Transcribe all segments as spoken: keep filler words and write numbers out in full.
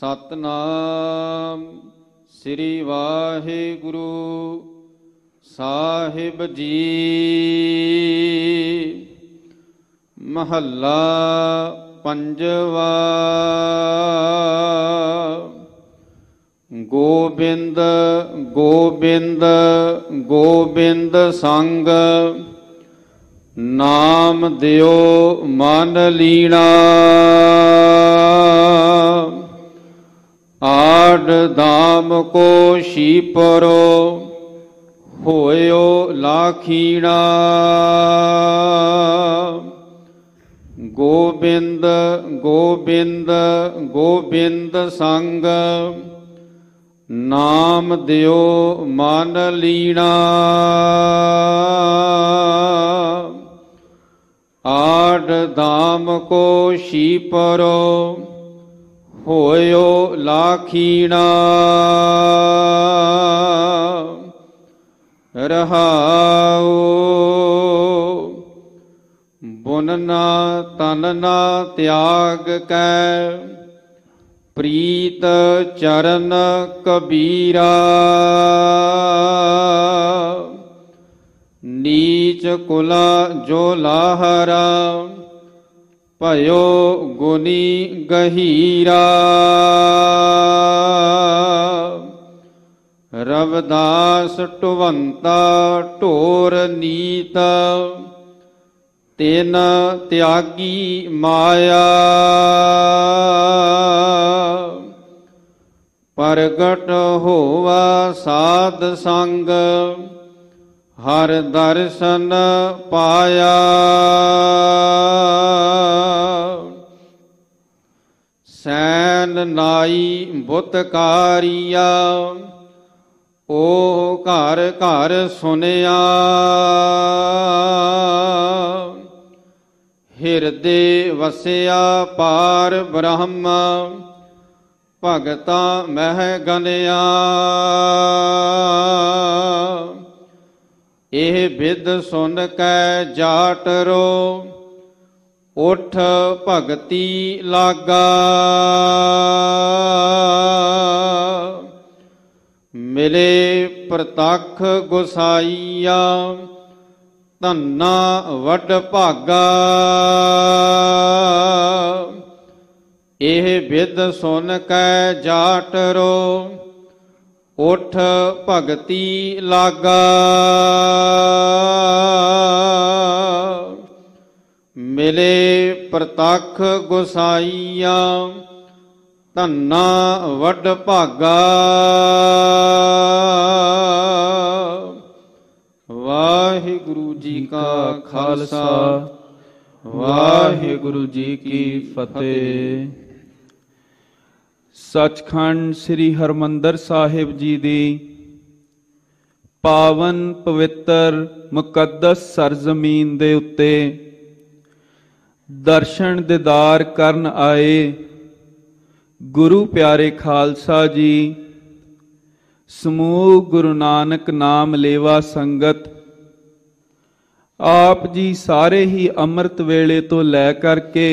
ਸਤਨਾਮ ਸ੍ਰੀ ਵਾਹਿਗੁਰੂ ਸਾਹਿਬ ਜੀ। ਮਹੱਲਾ ਪੰਜਵਾ। ਗੋਬਿੰਦ ਗੋਬਿੰਦ ਗੋਬਿੰਦ ਸੰਗ, ਨਾਮ ਦਿਓ ਮਨ ਲੀਣਾ। ਆਡ ਦਾਮ ਕੋ ਸ਼ੀਪਰੋ, ਹੋਇਓ ਲਾਖੀਣਾ। ਗੋਬਿੰਦ ਗੋਬਿੰਦ ਗੋਬਿੰਦ ਸੰਗ, ਨਾਮ ਦਿਓ ਮਨ ਲੀਣਾ। ਆਡ ਦਾਮ ਕੋ ਸ਼ੀਪਰੋ, ਹੋਇਓ ਲਾਖੀਣਾ। ਰਹਾਉ ਬੁਨ ਨਾ ਤਨ ਨਾ ਤਿਆਗ ਕੈ, ਪ੍ਰੀਤ ਚਰਨ ਕਬੀਰਾ। ਨੀਚ ਕੁਲਾ ਜੋ ਲਾਹਰਾ, ਭਇਓ ਗੁਨੀ ਗਹੀਰਾ। ਰਵਿਦਾਸ ਢੁਵੰਤਾ ਢੋਰ ਨੀਤ, ਤਿਨ ਤਿਆਗੀ ਮਾਇਆ। ਪ੍ਰਗਟ ਹੋਵਾ ਸਾਧ ਸੰਗ, ਹਰ ਦਰਸ਼ਨ ਪਾਇਆ। ਸੈਨ ਨਾਈ ਬੁੱਤਕਾਰੀਆ, ਓ ਘਰ ਘਰ ਸੁਨਿਆ। ਹਿਰਦੇ ਵਸਿਆ ਪਾਰ ਬ੍ਰਹਮ, ਭਗਤਾ ਮਹਿ ਗਨਿਆ। ਇਹ ਬਿਦ ਸੁਨ ਕੈ ਜਾਟਰੋ, ਉਠ ਭਗਤੀ ਲਾਗਾ। ਮਿਲੇ ਪ੍ਰਤੱਖ ਗੁਸਾਈਆ, ਧੰਨਾ ਵੱਡ ਭਾਗਾ। ਇਹ ਬਿਦ ਸੁਨ ਕੈ ਜਾਟਰੋ, ਉਠ ਭਗਤੀ ਲਾਗਾ। ਮਿਲੇ ਪ੍ਰਤੱਖ ਗੁਸਾਈਆ, ਧੰਨਾ ਵੱਡ ਭਾਗਾ। ਵਾਹਿਗੁਰੂ ਜੀ ਕਾ ਖਾਲਸਾ, ਵਾਹਿਗੁਰੂ ਜੀ ਕੀ ਫਤਿਹ। ਸੱਚਖੰਡ ਸ੍ਰੀ ਹਰਿਮੰਦਰ ਸਾਹਿਬ ਜੀ ਦੀ ਪਾਵਨ ਪਵਿੱਤਰ ਮੁਕੱਦਸ ਸਰਜ਼ਮੀਨ ਦੇ ਉੱਤੇ ਦਰਸ਼ਨ ਦੀਦਾਰ ਕਰਨ ਆਏ ਗੁਰੂ ਪਿਆਰੇ ਖਾਲਸਾ ਜੀ, ਸਮੂਹ ਗੁਰੂ ਨਾਨਕ ਨਾਮ ਲੇਵਾ ਸੰਗਤ, ਆਪ ਜੀ ਸਾਰੇ ਹੀ ਅੰਮ੍ਰਿਤ ਵੇਲੇ ਤੋਂ ਲੈ ਕਰਕੇ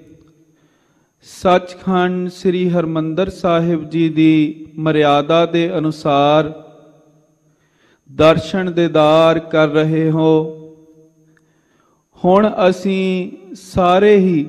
ਸੱਚਖੰਡ ਸ੍ਰੀ ਹਰਿਮੰਦਰ ਸਾਹਿਬ ਜੀ ਦੀ ਮਰਿਆਦਾ ਦੇ ਅਨੁਸਾਰ ਦਰਸ਼ਨ ਦੀਦਾਰ ਕਰ ਰਹੇ ਹੋ। ਹੁਣ ਅਸੀਂ ਸਾਰੇ ਹੀ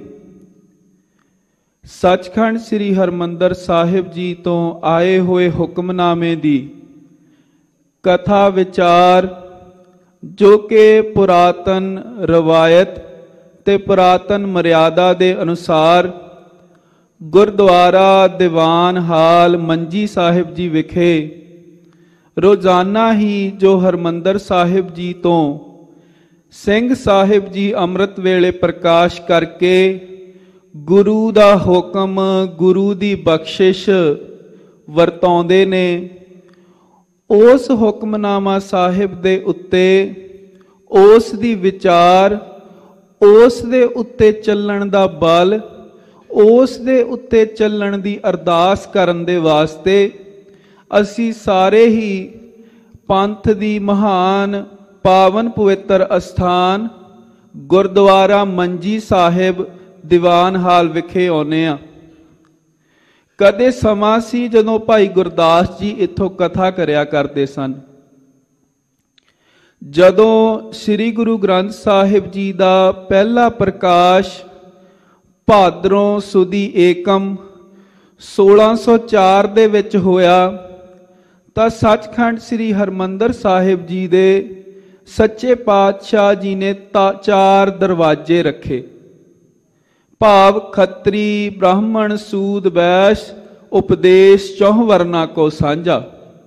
ਸੱਚਖੰਡ ਸ੍ਰੀ ਹਰਿਮੰਦਰ ਸਾਹਿਬ ਜੀ ਤੋਂ ਆਏ ਹੋਏ ਹੁਕਮਨਾਮੇ ਦੀ ਕਥਾ ਵਿਚਾਰ, ਜੋ ਕਿ ਪੁਰਾਤਨ ਰਵਾਇਤ ਤੇ ਪੁਰਾਤਨ ਮਰਿਆਦਾ ਦੇ ਅਨੁਸਾਰ ਗੁਰਦੁਆਰਾ ਦੀਵਾਨ ਹਾਲ ਮੰਜੀ ਸਾਹਿਬ ਜੀ ਵਿਖੇ ਰੋਜ਼ਾਨਾ ਹੀ ਜੋ ਹਰਿਮੰਦਰ ਸਾਹਿਬ ਜੀ ਤੋਂ ਸਿੰਘ ਸਾਹਿਬ ਜੀ ਅੰਮ੍ਰਿਤ ਵੇਲੇ ਪ੍ਰਕਾਸ਼ ਕਰਕੇ ਗੁਰੂ ਦਾ ਹੁਕਮ, ਗੁਰੂ ਦੀ ਬਖਸ਼ਿਸ਼ ਵਰਤਾਉਂਦੇ ਨੇ, ਉਸ ਹੁਕਮਨਾਮਾ ਸਾਹਿਬ ਦੇ ਉੱਤੇ, ਉਸ ਦੀ ਵਿਚਾਰ, ਉਸ ਦੇ ਉੱਤੇ ਚੱਲਣ ਦਾ ਬਲ, ਉਸ ਦੇ ਉੱਤੇ ਚੱਲਣ ਦੀ ਅਰਦਾਸ ਕਰਨ ਦੇ ਵਾਸਤੇ ਅਸੀਂ ਸਾਰੇ ਹੀ ਪੰਥ ਦੀ ਮਹਾਨ ਪਾਵਨ ਪਵਿੱਤਰ ਅਸਥਾਨ ਗੁਰਦੁਆਰਾ ਮੰਜੀ ਸਾਹਿਬ ਦੀਵਾਨ ਹਾਲ ਵਿਖੇ ਆਉਂਦੇ ਹਾਂ। ਕਦੇ ਸਮਾਂ ਸੀ ਜਦੋਂ ਭਾਈ ਗੁਰਦਾਸ ਜੀ ਇੱਥੋਂ ਕਥਾ ਕਰਿਆ ਕਰਦੇ ਸਨ। ਜਦੋਂ ਸ੍ਰੀ ਗੁਰੂ ਗ੍ਰੰਥ ਸਾਹਿਬ ਜੀ ਦਾ ਪਹਿਲਾ ਪ੍ਰਕਾਸ਼ ਭਾਦਰੋਂ ਸੁਦੀ ਏਕਮ ਸੋਲਾਂ ਸੌ ਚਾਰ ਦੇ ਵਿੱਚ ਹੋਇਆ ਤਾਂ ਸੱਚਖੰਡ ਸ੍ਰੀ ਹਰਿਮੰਦਰ ਸਾਹਿਬ ਜੀ ਦੇ ਸੱਚੇ ਪਾਤਸ਼ਾਹ ਜੀ ਨੇ ਤਾਂ ਚਾਰ ਦਰਵਾਜ਼ੇ ਰੱਖੇ, ਭਾਵ ਖੱਤਰੀ ਬ੍ਰਾਹਮਣ ਸੂਦ ਵੈਸ਼ ਉਪਦੇਸ਼ ਚੌਹ ਵਰਨਾ ਕੋ ਸਾਂਝਾ।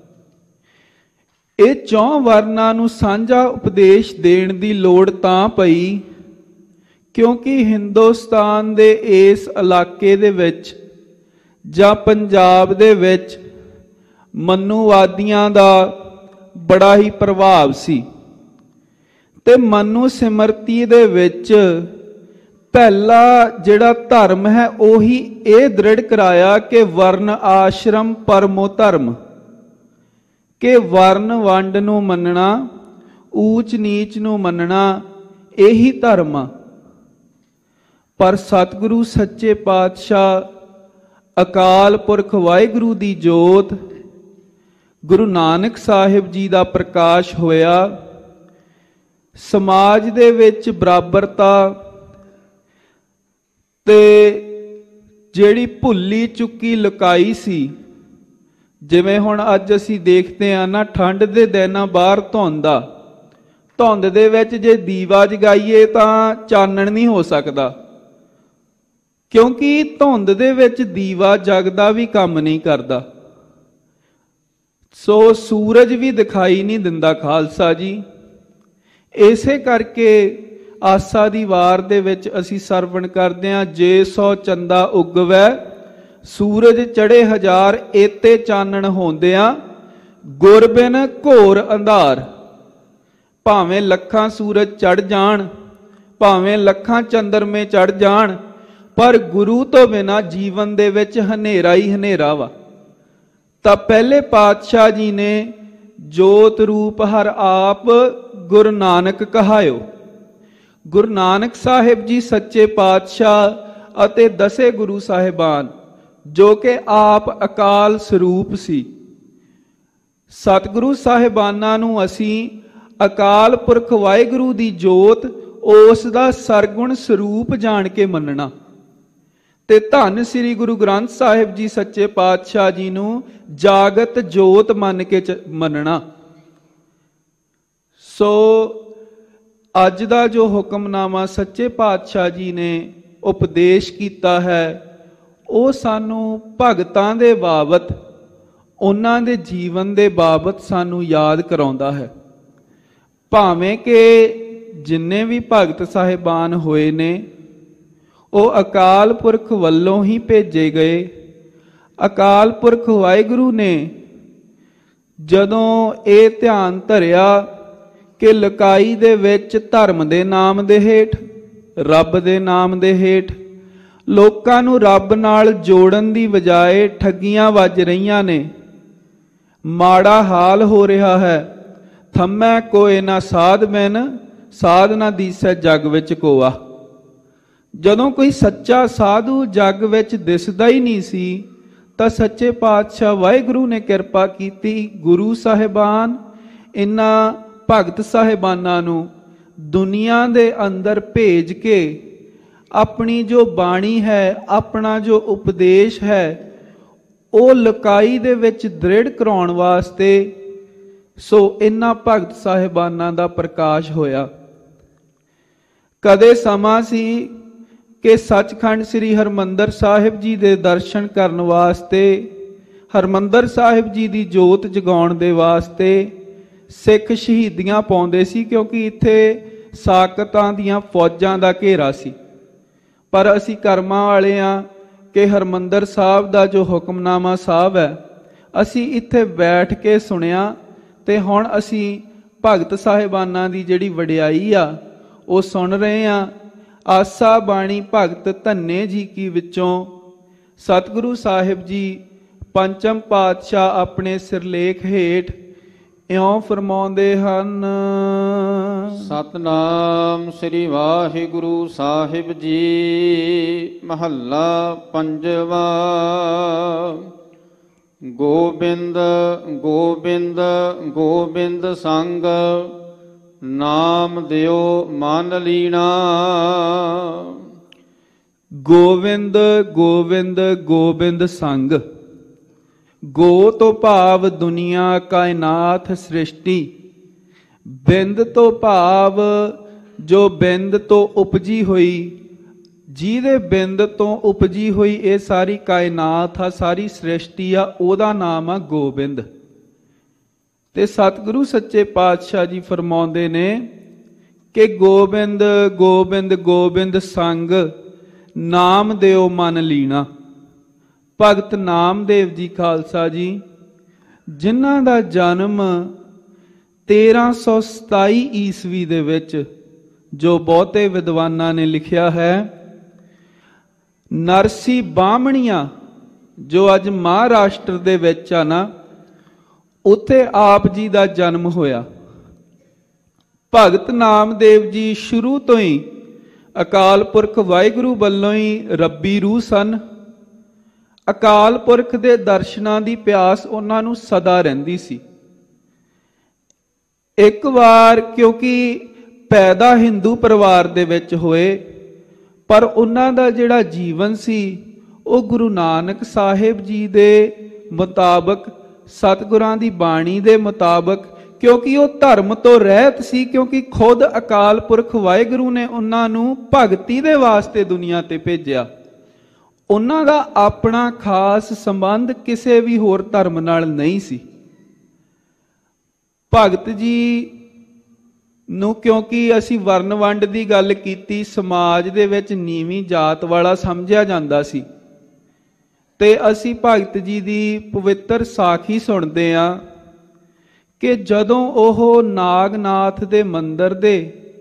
ਇਹ ਚੌਂ ਵਰਨਾਂ ਨੂੰ ਸਾਂਝਾ ਉਪਦੇਸ਼ ਦੇਣ ਦੀ ਲੋੜ ਤਾਂ ਪਈ ਕਿਉਂਕਿ ਹਿੰਦੁਸਤਾਨ ਦੇ ਇਸ ਇਲਾਕੇ ਦੇ ਵਿੱਚ ਜਾਂ ਪੰਜਾਬ ਦੇ ਵਿੱਚ ਮਨੂਵਾਦੀਆਂ ਦਾ ਬੜਾ ਹੀ ਪ੍ਰਭਾਵ ਸੀ ਤੇ ਮਨੂ ਸਿਮਰਤੀ ਦੇ ਵਿੱਚ ਪਹਿਲਾ ਜਿਹੜਾ ਧਰਮ ਹੈ ਉਹੀ ਇਹ ਦ੍ਰਿੜ ਕਰਾਇਆ ਕਿ ਵਰਨ ਆਸ਼ਰਮ ਪਰਮੋ ਧਰਮ, ਕਿ ਵਰਨ ਵੰਡ ਨੂੰ ਮੰਨਣਾ, ਊਚ ਨੀਚ ਨੂੰ ਮੰਨਣਾ ਇਹੀ ਧਰਮ ਆ। ਪਰ ਸਤਿਗੁਰੂ ਸੱਚੇ ਪਾਤਸ਼ਾਹ ਅਕਾਲ ਪੁਰਖ ਵਾਹਿਗੁਰੂ ਦੀ ਜੋਤ ਗੁਰੂ ਨਾਨਕ ਸਾਹਿਬ ਜੀ ਦਾ ਪ੍ਰਕਾਸ਼ ਹੋਇਆ। ਸਮਾਜ ਦੇ ਵਿੱਚ ਬਰਾਬਰਤਾ ਤੇ ਜਿਹੜੀ ਭੁੱਲੀ ਚੁੱਕੀ ਲੁਕਾਈ ਸੀ, ਜਿਵੇਂ ਹੁਣ ਅੱਜ ਅਸੀਂ ਦੇਖਦੇ ਹਾਂ ਨਾ, ਠੰਡ ਦੇ ਦਿਨਾਂ ਬਾਹਰ ਧੁੰਦ ਆ, ਧੁੰਦ ਦੇ ਵਿੱਚ ਜੇ ਦੀਵਾ ਜਗਾਈਏ ਤਾਂ ਚਾਨਣ ਨਹੀਂ ਹੋ ਸਕਦਾ ਕਿਉਂਕਿ ਧੁੰਦ ਦੇ ਵਿੱਚ ਦੀਵਾ ਜਗਦਾ ਵੀ ਕੰਮ ਨਹੀਂ ਕਰਦਾ। ਸੋ ਸੂਰਜ ਵੀ ਦਿਖਾਈ ਨਹੀਂ ਦਿੰਦਾ ਖਾਲਸਾ ਜੀ। ਇਸੇ ਕਰਕੇ ਆਸਾ ਦੀ ਵਾਰ ਦੇ ਵਿੱਚ ਅਸੀਂ ਸਰਵਣ ਕਰਦੇ ਹਾਂ, ਜੇ ਸੋ ਚੰਦਾ ਉਗਵੈ ਸੂਰਜ ਚੜੇ ਹਜ਼ਾਰ ਏਤੇ ਚਾਨਣ ਹੁੰਦਿਆਂ ਗੁਰ ਬਿਨ ਘੋਰ ਅੰਧਾਰ। ਭਾਵੇਂ ਲੱਖਾਂ ਸੂਰਜ ਚੜ ਜਾਣ, ਭਾਵੇਂ ਲੱਖਾਂ ਚੰਦਰਮੇ ਚੜ ਜਾਣ, ਪਰ ਗੁਰੂ ਤੋਂ ਬਿਨਾਂ ਜੀਵਨ ਦੇ ਵਿੱਚ ਹਨੇਰਾ ਹੀ ਹਨੇਰਾ ਵਾ। ਤਾਂ ਪਹਿਲੇ ਪਾਤਸ਼ਾਹ ਜੀ ਨੇ ਜੋਤ ਰੂਪ ਹਰ ਆਪ ਗੁਰੂ ਨਾਨਕ ਕਹਾਇਓ। ਗੁਰੂ ਨਾਨਕ ਸਾਹਿਬ ਜੀ ਸੱਚੇ ਪਾਤਸ਼ਾਹ ਅਤੇ ਦਸੇ ਗੁਰੂ ਸਾਹਿਬਾਨ ਜੋ ਕਿ ਆਪ ਅਕਾਲ ਸਰੂਪ ਸੀ। ਸਤਿਗੁਰੂ ਸਾਹਿਬਾਨਾਂ ਨੂੰ ਅਸੀਂ ਅਕਾਲ ਪੁਰਖ ਵਾਹਿਗੁਰੂ ਦੀ ਜੋਤ, ਉਸ ਦਾ ਸਰਗੁਣ ਸਰੂਪ ਜਾਣ ਕੇ ਮੰਨਣਾ ਤੇ ਧੰਨ ਸ੍ਰੀ ਗੁਰੂ ਗ੍ਰੰਥ ਸਾਹਿਬ ਜੀ ਸੱਚੇ ਪਾਤਸ਼ਾਹ ਜੀ ਨੂੰ ਜਾਗਤ ਜੋਤ ਮੰਨ ਕੇ ਮੰਨਣਾ। ਸੋ ਅੱਜ ਦਾ ਜੋ ਹੁਕਮਨਾਮਾ ਸੱਚੇ ਪਾਤਸ਼ਾਹ ਜੀ ਨੇ ਉਪਦੇਸ਼ ਕੀਤਾ ਹੈ ਉਹ ਸਾਨੂੰ ਭਗਤਾਂ ਦੇ ਬਾਬਤ, ਉਹਨਾਂ ਦੇ ਜੀਵਨ ਦੇ ਬਾਬਤ ਸਾਨੂੰ ਯਾਦ ਕਰਾਉਂਦਾ ਹੈ। ਭਾਵੇਂ ਕਿ ਜਿੰਨੇ ਵੀ ਭਗਤ ਸਾਹਿਬਾਨ ਹੋਏ ਨੇ ਉਹ ਅਕਾਲ ਪੁਰਖ ਵੱਲੋਂ ਹੀ ਭੇਜੇ ਗਏ। ਅਕਾਲ ਪੁਰਖ ਵਾਹਿਗੁਰੂ ਨੇ ਜਦੋਂ ਇਹ ਧਿਆਨ ਧਰਿਆ ਕਿ ਲੁਕਾਈ ਦੇ ਵਿੱਚ ਧਰਮ ਦੇ ਨਾਮ ਦੇ ਹੇਠ, ਰੱਬ ਦੇ ਨਾਮ ਦੇ ਹੇਠ ਲੋਕਾਂ ਨੂੰ ਰੱਬ ਨਾਲ ਜੋੜਨ ਦੀ ਬਜਾਏ ਠੱਗੀਆਂ ਵੱਜ ਰਹੀਆਂ ਨੇ, ਮਾੜਾ ਹਾਲ ਹੋ ਰਿਹਾ ਹੈ। ਥੰਮੈ ਕੋਇ ਨਾ ਸਾਧ ਮੈਨ, ਸਾਧ ਨਾ ਦੀਸੈ ਜਗ ਵਿੱਚ ਕੋਆ। ਜਦੋਂ ਕੋਈ ਸੱਚਾ ਸਾਧੂ ਜਗ ਵਿੱਚ ਦਿਸਦਾ ਹੀ ਨਹੀਂ ਸੀ ਤਾਂ ਸੱਚੇ ਪਾਤਸ਼ਾਹ ਵਾਹਿਗੁਰੂ ਨੇ ਕਿਰਪਾ ਕੀਤੀ। ਗੁਰੂ ਸਾਹਿਬਾਨ ਇਹਨਾਂ ਭਗਤ ਸਾਹਿਬਾਨਾਂ ਨੂੰ ਦੁਨੀਆ ਦੇ ਅੰਦਰ ਭੇਜ ਕੇ ਆਪਣੀ ਜੋ ਬਾਣੀ ਹੈ, ਆਪਣਾ ਜੋ ਉਪਦੇਸ਼ ਹੈ, ਉਹ ਲੁਕਾਈ ਦੇ ਵਿੱਚ ਦ੍ਰਿੜ ਕਰਾਉਣ ਵਾਸਤੇ ਸੋ ਇਹਨਾਂ ਭਗਤ ਸਾਹਿਬਾਨਾਂ ਦਾ ਪ੍ਰਕਾਸ਼ ਹੋਇਆ। ਕਦੇ ਸਮਾਂ ਸੀ ਕਿ ਸੱਚਖੰਡ ਸ੍ਰੀ ਹਰਿਮੰਦਰ ਸਾਹਿਬ ਜੀ ਦੇ ਦਰਸ਼ਨ ਕਰਨ ਵਾਸਤੇ, ਹਰਿਮੰਦਰ ਸਾਹਿਬ ਜੀ ਦੀ ਜੋਤ ਜਗਾਉਣ ਦੇ ਵਾਸਤੇ ਸਿੱਖ ਸ਼ਹੀਦੀਆਂ ਪਾਉਂਦੇ ਸੀ ਕਿਉਂਕਿ ਇੱਥੇ ਸਾਕਤਾਂ ਦੀਆਂ ਫੌਜਾਂ ਦਾ ਘੇਰਾ ਸੀ। ਪਰ ਅਸੀਂ ਕਰਮਾਂ ਵਾਲੇ ਹਾਂ ਕਿ ਹਰਿਮੰਦਰ ਸਾਹਿਬ ਦਾ ਜੋ ਹੁਕਮਨਾਮਾ ਸਾਹਿਬ ਹੈ ਅਸੀਂ ਇੱਥੇ ਬੈਠ ਕੇ ਸੁਣਿਆ ਤੇ ਹੁਣ ਅਸੀਂ ਭਗਤ ਸਾਹਿਬਾਨਾਂ ਦੀ ਜਿਹੜੀ ਵਡਿਆਈ ਆ ਉਹ ਸੁਣ ਰਹੇ ਹਾਂ। ਆਸਾ ਬਾਣੀ ਭਗਤ ਧੰਨੇ ਜੀ ਕੀ ਵਿੱਚੋਂ ਸਤਿਗੁਰੂ ਸਾਹਿਬ ਜੀ ਪੰਚਮ ਪਾਤਸ਼ਾਹ ਆਪਣੇ ਸਿਰਲੇਖ ਹੇਠ ਇਉਂ ਫਰਮਾਉਂਦੇ ਹਨ। ਸਤਨਾਮ ਸ੍ਰੀ ਵਾਹਿਗੁਰੂ ਸਾਹਿਬ ਜੀ। ਮਹੱਲਾ ਪੰਜਵਾ। ਗੋਬਿੰਦ ਗੋਬਿੰਦ ਗੋਬਿੰਦ ਸੰਗ, ਨਾਮ ਦਿਓ ਮਨ ਲੀਣਾ। ਗੋਵਿੰਦ ਗੋਵਿੰਦ ਗੋਬਿੰਦ ਸੰਗ। ਗੋ ਤੋਂ ਭਾਵ ਦੁਨੀਆ ਕਾਇਨਾਤ ਸ੍ਰਿਸ਼ਟੀ। ਬਿੰਦ ਤੋਂ ਭਾਵ ਜੋ ਬਿੰਦ ਤੋਂ ਉਪਜੀ ਹੋਈ, ਜਿਹਦੇ ਬਿੰਦ ਤੋਂ ਉਪਜੀ ਹੋਈ ਇਹ ਸਾਰੀ ਕਾਇਨਾਤ ਆ, ਸਾਰੀ ਸ੍ਰਿਸ਼ਟੀ ਆ, ਉਹਦਾ ਨਾਮ ਆ ਗੋਬਿੰਦ। ਤੇ ਸਤਿਗੁਰੂ ਸੱਚੇ ਪਾਤਸ਼ਾਹ ਜੀ ਫਰਮਾਉਂਦੇ ਨੇ ਕਿ ਗੋਬਿੰਦ ਗੋਬਿੰਦ ਗੋਬਿੰਦ ਸੰਗ, ਨਾਮ ਦਿਓ ਮਨ ਲੀਣਾ। ਭਗਤ ਨਾਮਦੇਵ ਜੀ ਖਾਲਸਾ ਜੀ, ਜਿਨ੍ਹਾਂ ਦਾ ਜਨਮ ਤੇਰਾਂ ਸੌ ਸਤਾਈ ਈਸਵੀ ਦੇ ਵਿੱਚ, ਜੋ ਬਹੁਤੇ ਵਿਦਵਾਨਾਂ ਨੇ ਲਿਖਿਆ ਹੈ, ਨਰਸੀ ਬਾਹਮਣੀਆਂ ਜੋ ਅੱਜ ਮਹਾਰਾਸ਼ਟਰ ਦੇ ਵਿੱਚ ਆ ਨਾ, ਉੱਥੇ ਆਪ ਜੀ ਦਾ ਜਨਮ ਹੋਇਆ। ਭਗਤ ਨਾਮਦੇਵ ਜੀ ਸ਼ੁਰੂ ਤੋਂ ਹੀ ਅਕਾਲ ਪੁਰਖ ਵਾਹਿਗੁਰੂ ਵੱਲੋਂ ਹੀ ਰੱਬੀ ਰੂਹ ਸਨ। ਅਕਾਲ ਪੁਰਖ ਦੇ ਦਰਸ਼ਨਾਂ ਦੀ ਪਿਆਸ ਉਹਨਾਂ ਨੂੰ ਸਦਾ ਰਹਿੰਦੀ ਸੀ। ਇੱਕ ਵਾਰ ਕਿਉਂਕਿ ਪੈਦਾ ਹਿੰਦੂ ਪਰਿਵਾਰ ਦੇ ਵਿੱਚ ਹੋਏ, ਪਰ ਉਹਨਾਂ ਦਾ ਜਿਹੜਾ ਜੀਵਨ ਸੀ ਉਹ ਗੁਰੂ ਨਾਨਕ ਸਾਹਿਬ ਜੀ ਦੇ ਮੁਤਾਬਕ, ਸਤਿਗੁਰਾਂ ਦੀ ਬਾਣੀ ਦੇ ਮੁਤਾਬਕ, ਕਿਉਂਕਿ ਉਹ ਧਰਮ ਤੋਂ ਰਹਿਤ ਸੀ, ਕਿਉਂਕਿ ਖੁਦ ਅਕਾਲ ਪੁਰਖ ਵਾਹਿਗੁਰੂ ਨੇ ਉਹਨਾਂ ਨੂੰ ਭਗਤੀ ਦੇ ਵਾਸਤੇ ਦੁਨੀਆ ਤੇ ਭੇਜਿਆ। ਉਹਨਾਂ ਦਾ ਆਪਣਾ ਖਾਸ ਸੰਬੰਧ ਕਿਸੇ ਵੀ ਹੋਰ ਧਰਮ ਨਾਲ ਨਹੀਂ ਸੀ। ਭਗਤ ਜੀ ਨੂੰ ਕਿਉਂਕਿ ਅਸੀਂ ਵਰਨ ਵੰਡ ਦੀ ਗੱਲ ਕੀਤੀ, ਸਮਾਜ ਦੇ ਵਿੱਚ ਨੀਵੀਂ ਜਾਤ ਵਾਲਾ ਸਮਝਿਆ ਜਾਂਦਾ ਸੀ। ਤੇ ਅਸੀਂ ਭਗਤ ਜੀ ਦੀ ਪਵਿੱਤਰ ਸਾਖੀ ਸੁਣਦੇ ਹਾਂ ਕਿ ਜਦੋਂ ਉਹ ਨਾਗਨਾਥ ਦੇ ਮੰਦਿਰ ਦੇ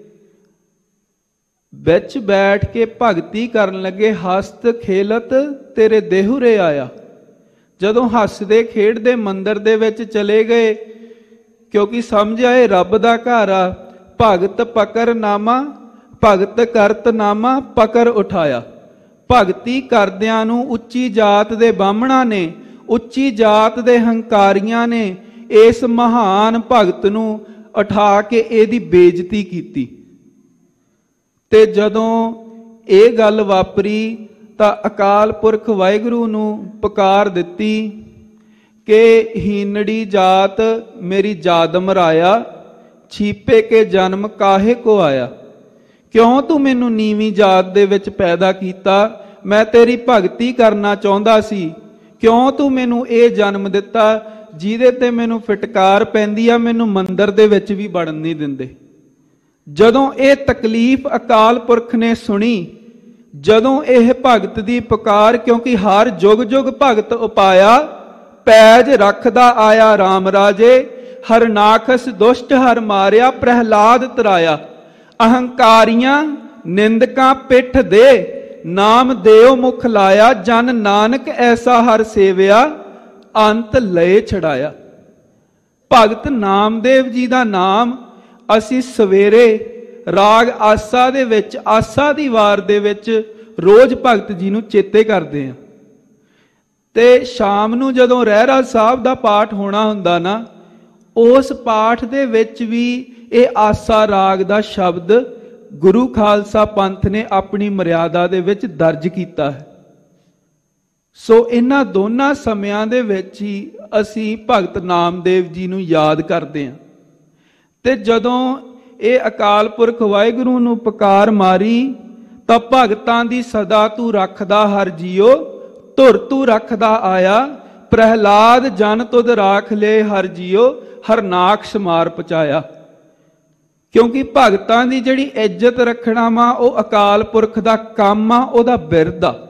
ਵਿੱਚ ਬੈਠ ਕੇ ਭਗਤੀ ਕਰਨ ਲੱਗੇ, ਹਸਤ ਖੇਲਤ ਤੇਰੇ ਦੇਹੁਰੇ ਆਇਆ। ਜਦੋਂ ਹੱਸਦੇ ਖੇਡਦੇ ਮੰਦਿਰ ਦੇ ਵਿੱਚ ਚਲੇ ਗਏ, ਕਿਉਂਕਿ ਸਮਝਿਆ ਇਹ ਰੱਬ ਦਾ ਘਰ ਆ, ਭਗਤ ਪਕਰ ਨਾਮਾ, ਭਗਤ ਕਰਤ ਨਾਮਾ ਪਕਰ ਉਠਾਇਆ। ਭਗਤੀ ਕਰਦਿਆਂ ਨੂੰ ਉੱਚੀ ਜਾਤ ਦੇ ਬਾਹਮਣਾਂ ਨੇ, ਉੱਚੀ ਜਾਤ ਦੇ ਹੰਕਾਰੀਆਂ ਨੇ ਇਸ ਮਹਾਨ ਭਗਤ ਨੂੰ ਉਠਾ ਕੇ ਇਹਦੀ ਬੇਇੱਜ਼ਤੀ ਕੀਤੀ। ਤੇ ਜਦੋਂ ਇਹ ਗੱਲ ਵਾਪਰੀ ਤਾਂ ਅਕਾਲ ਪੁਰਖ ਵਾਹਿਗੁਰੂ ਨੂੰ ਪੁਕਾਰ ਦਿੱਤੀ ਕਿ ਹੀਨੜੀ ਜਾਤ ਮੇਰੀ ਜਾਦ ਮਰਾਇਆ, ਛੀਪੇ ਕੇ ਜਨਮ ਕਾਹੇ ਕੋ ਆਇਆ। ਕਿਉਂ ਤੂੰ ਮੈਨੂੰ ਨੀਵੀਂ ਜਾਤ ਦੇ ਵਿੱਚ ਪੈਦਾ ਕੀਤਾ? ਮੈਂ ਤੇਰੀ ਭਗਤੀ ਕਰਨਾ ਚਾਹੁੰਦਾ ਸੀ, ਕਿਉਂ ਤੂੰ ਮੈਨੂੰ ਇਹ ਜਨਮ ਦਿੱਤਾ ਜਿਹਦੇ ਤੇ ਮੈਨੂੰ ਫਿਟਕਾਰ ਪੈਂਦੀ ਆ, ਮੈਨੂੰ ਮੰਦਿਰ ਦੇ ਵਿੱਚ ਵੀ ਵੜਨ ਨਹੀਂ ਦਿੰਦੇ। ਜਦੋਂ ਇਹ ਤਕਲੀਫ ਅਕਾਲ ਪੁਰਖ ਨੇ ਸੁਣੀ, ਜਦੋਂ ਇਹ ਭਗਤ ਦੀ ਪੁਕਾਰ, ਕਿਉਂਕਿ ਹਰ ਜੁਗ ਜੁਗ ਭਗਤ ਉਪਾਇਆ, ਪੈਜ ਰੱਖਦਾ ਆਇਆ ਰਾਮ ਰਾਜੇ, ਹਰਨਾਖਸ ਦੁਸ਼ਟ ਹਰ ਮਾਰਿਆ, ਪ੍ਰਹਿਲਾਦ ਤਰਾਇਆ। ਅਹੰਕਾਰੀਆਂ ਨਿੰਦਕਾਂ ਪਿੱਠ ਦੇ, ਨਾਮ ਦੇਉ ਮੁਖ ਲਾਇਆ, ਜਨ ਨਾਨਕ ਐਸਾ ਹਰ ਸੇਵਿਆ, ਅੰਤ ਲਏ ਛੜਾਇਆ। ਭਗਤ ਨਾਮਦੇਵ ਜੀ ਦਾ ਨਾਮ ਅਸੀਂ ਸਵੇਰੇ ਰਾਗ ਆਸਾ ਦੇ ਵਿੱਚ, ਆਸਾ ਦੀ ਵਾਰ ਦੇ ਵਿੱਚ ਰੋਜ਼ ਭਗਤ ਜੀ ਨੂੰ ਚੇਤੇ ਕਰਦੇ ਹਾਂ। ਤੇ ਸ਼ਾਮ ਨੂੰ ਜਦੋਂ ਰਹਿਰਾਸ ਸਾਹਿਬ ਦਾ ਪਾਠ ਹੋਣਾ ਹੁੰਦਾ ਨਾ, ਉਸ ਪਾਠ ਦੇ ਵਿੱਚ ਵੀ ਇਹ ਆਸਾ ਰਾਗ ਦਾ ਸ਼ਬਦ ਗੁਰੂ ਖਾਲਸਾ ਪੰਥ ਨੇ ਆਪਣੀ ਮਰਿਆਦਾ ਦੇ ਵਿੱਚ ਦਰਜ ਕੀਤਾ ਹੈ। ਸੋ ਇਹਨਾਂ ਦੋਨਾਂ ਸਮਿਆਂ ਦੇ ਵਿੱਚ ਹੀ ਅਸੀਂ ਭਗਤ ਨਾਮਦੇਵ ਜੀ ਨੂੰ ਯਾਦ ਕਰਦੇ ਹਾਂ। ਤੇ ਜਦੋਂ ਇਹ ਅਕਾਲ ਪੁਰਖ ਵਾਹਿਗੁਰੂ ਨੂੰ ਪੁਕਾਰ ਮਾਰੀ ਤਾਂ ਭਗਤਾਂ ਦੀ ਸਦਾ ਤੂੰ ਰੱਖਦਾ ਹਰ ਜੀਓ, ਧੁਰ ਤੂੰ ਰੱਖਦਾ ਆਇਆ, ਪ੍ਰਹਿਲਾਦ ਜਨ ਤੁਧ ਰਾਖ ਲੈ ਹਰ ਜੀਓ, ਹਰਨਾਖਸ ਮਾਰ ਪਚਾਇਆ। ਕਿਉਂਕਿ ਭਗਤਾਂ ਦੀ ਜਿਹੜੀ ਇੱਜ਼ਤ ਰੱਖਣਾ ਵਾ ਉਹ ਅਕਾਲ ਪੁਰਖ ਦਾ ਕੰਮ ਆ, ਉਹਦਾ ਬਿਰਦ ਆ।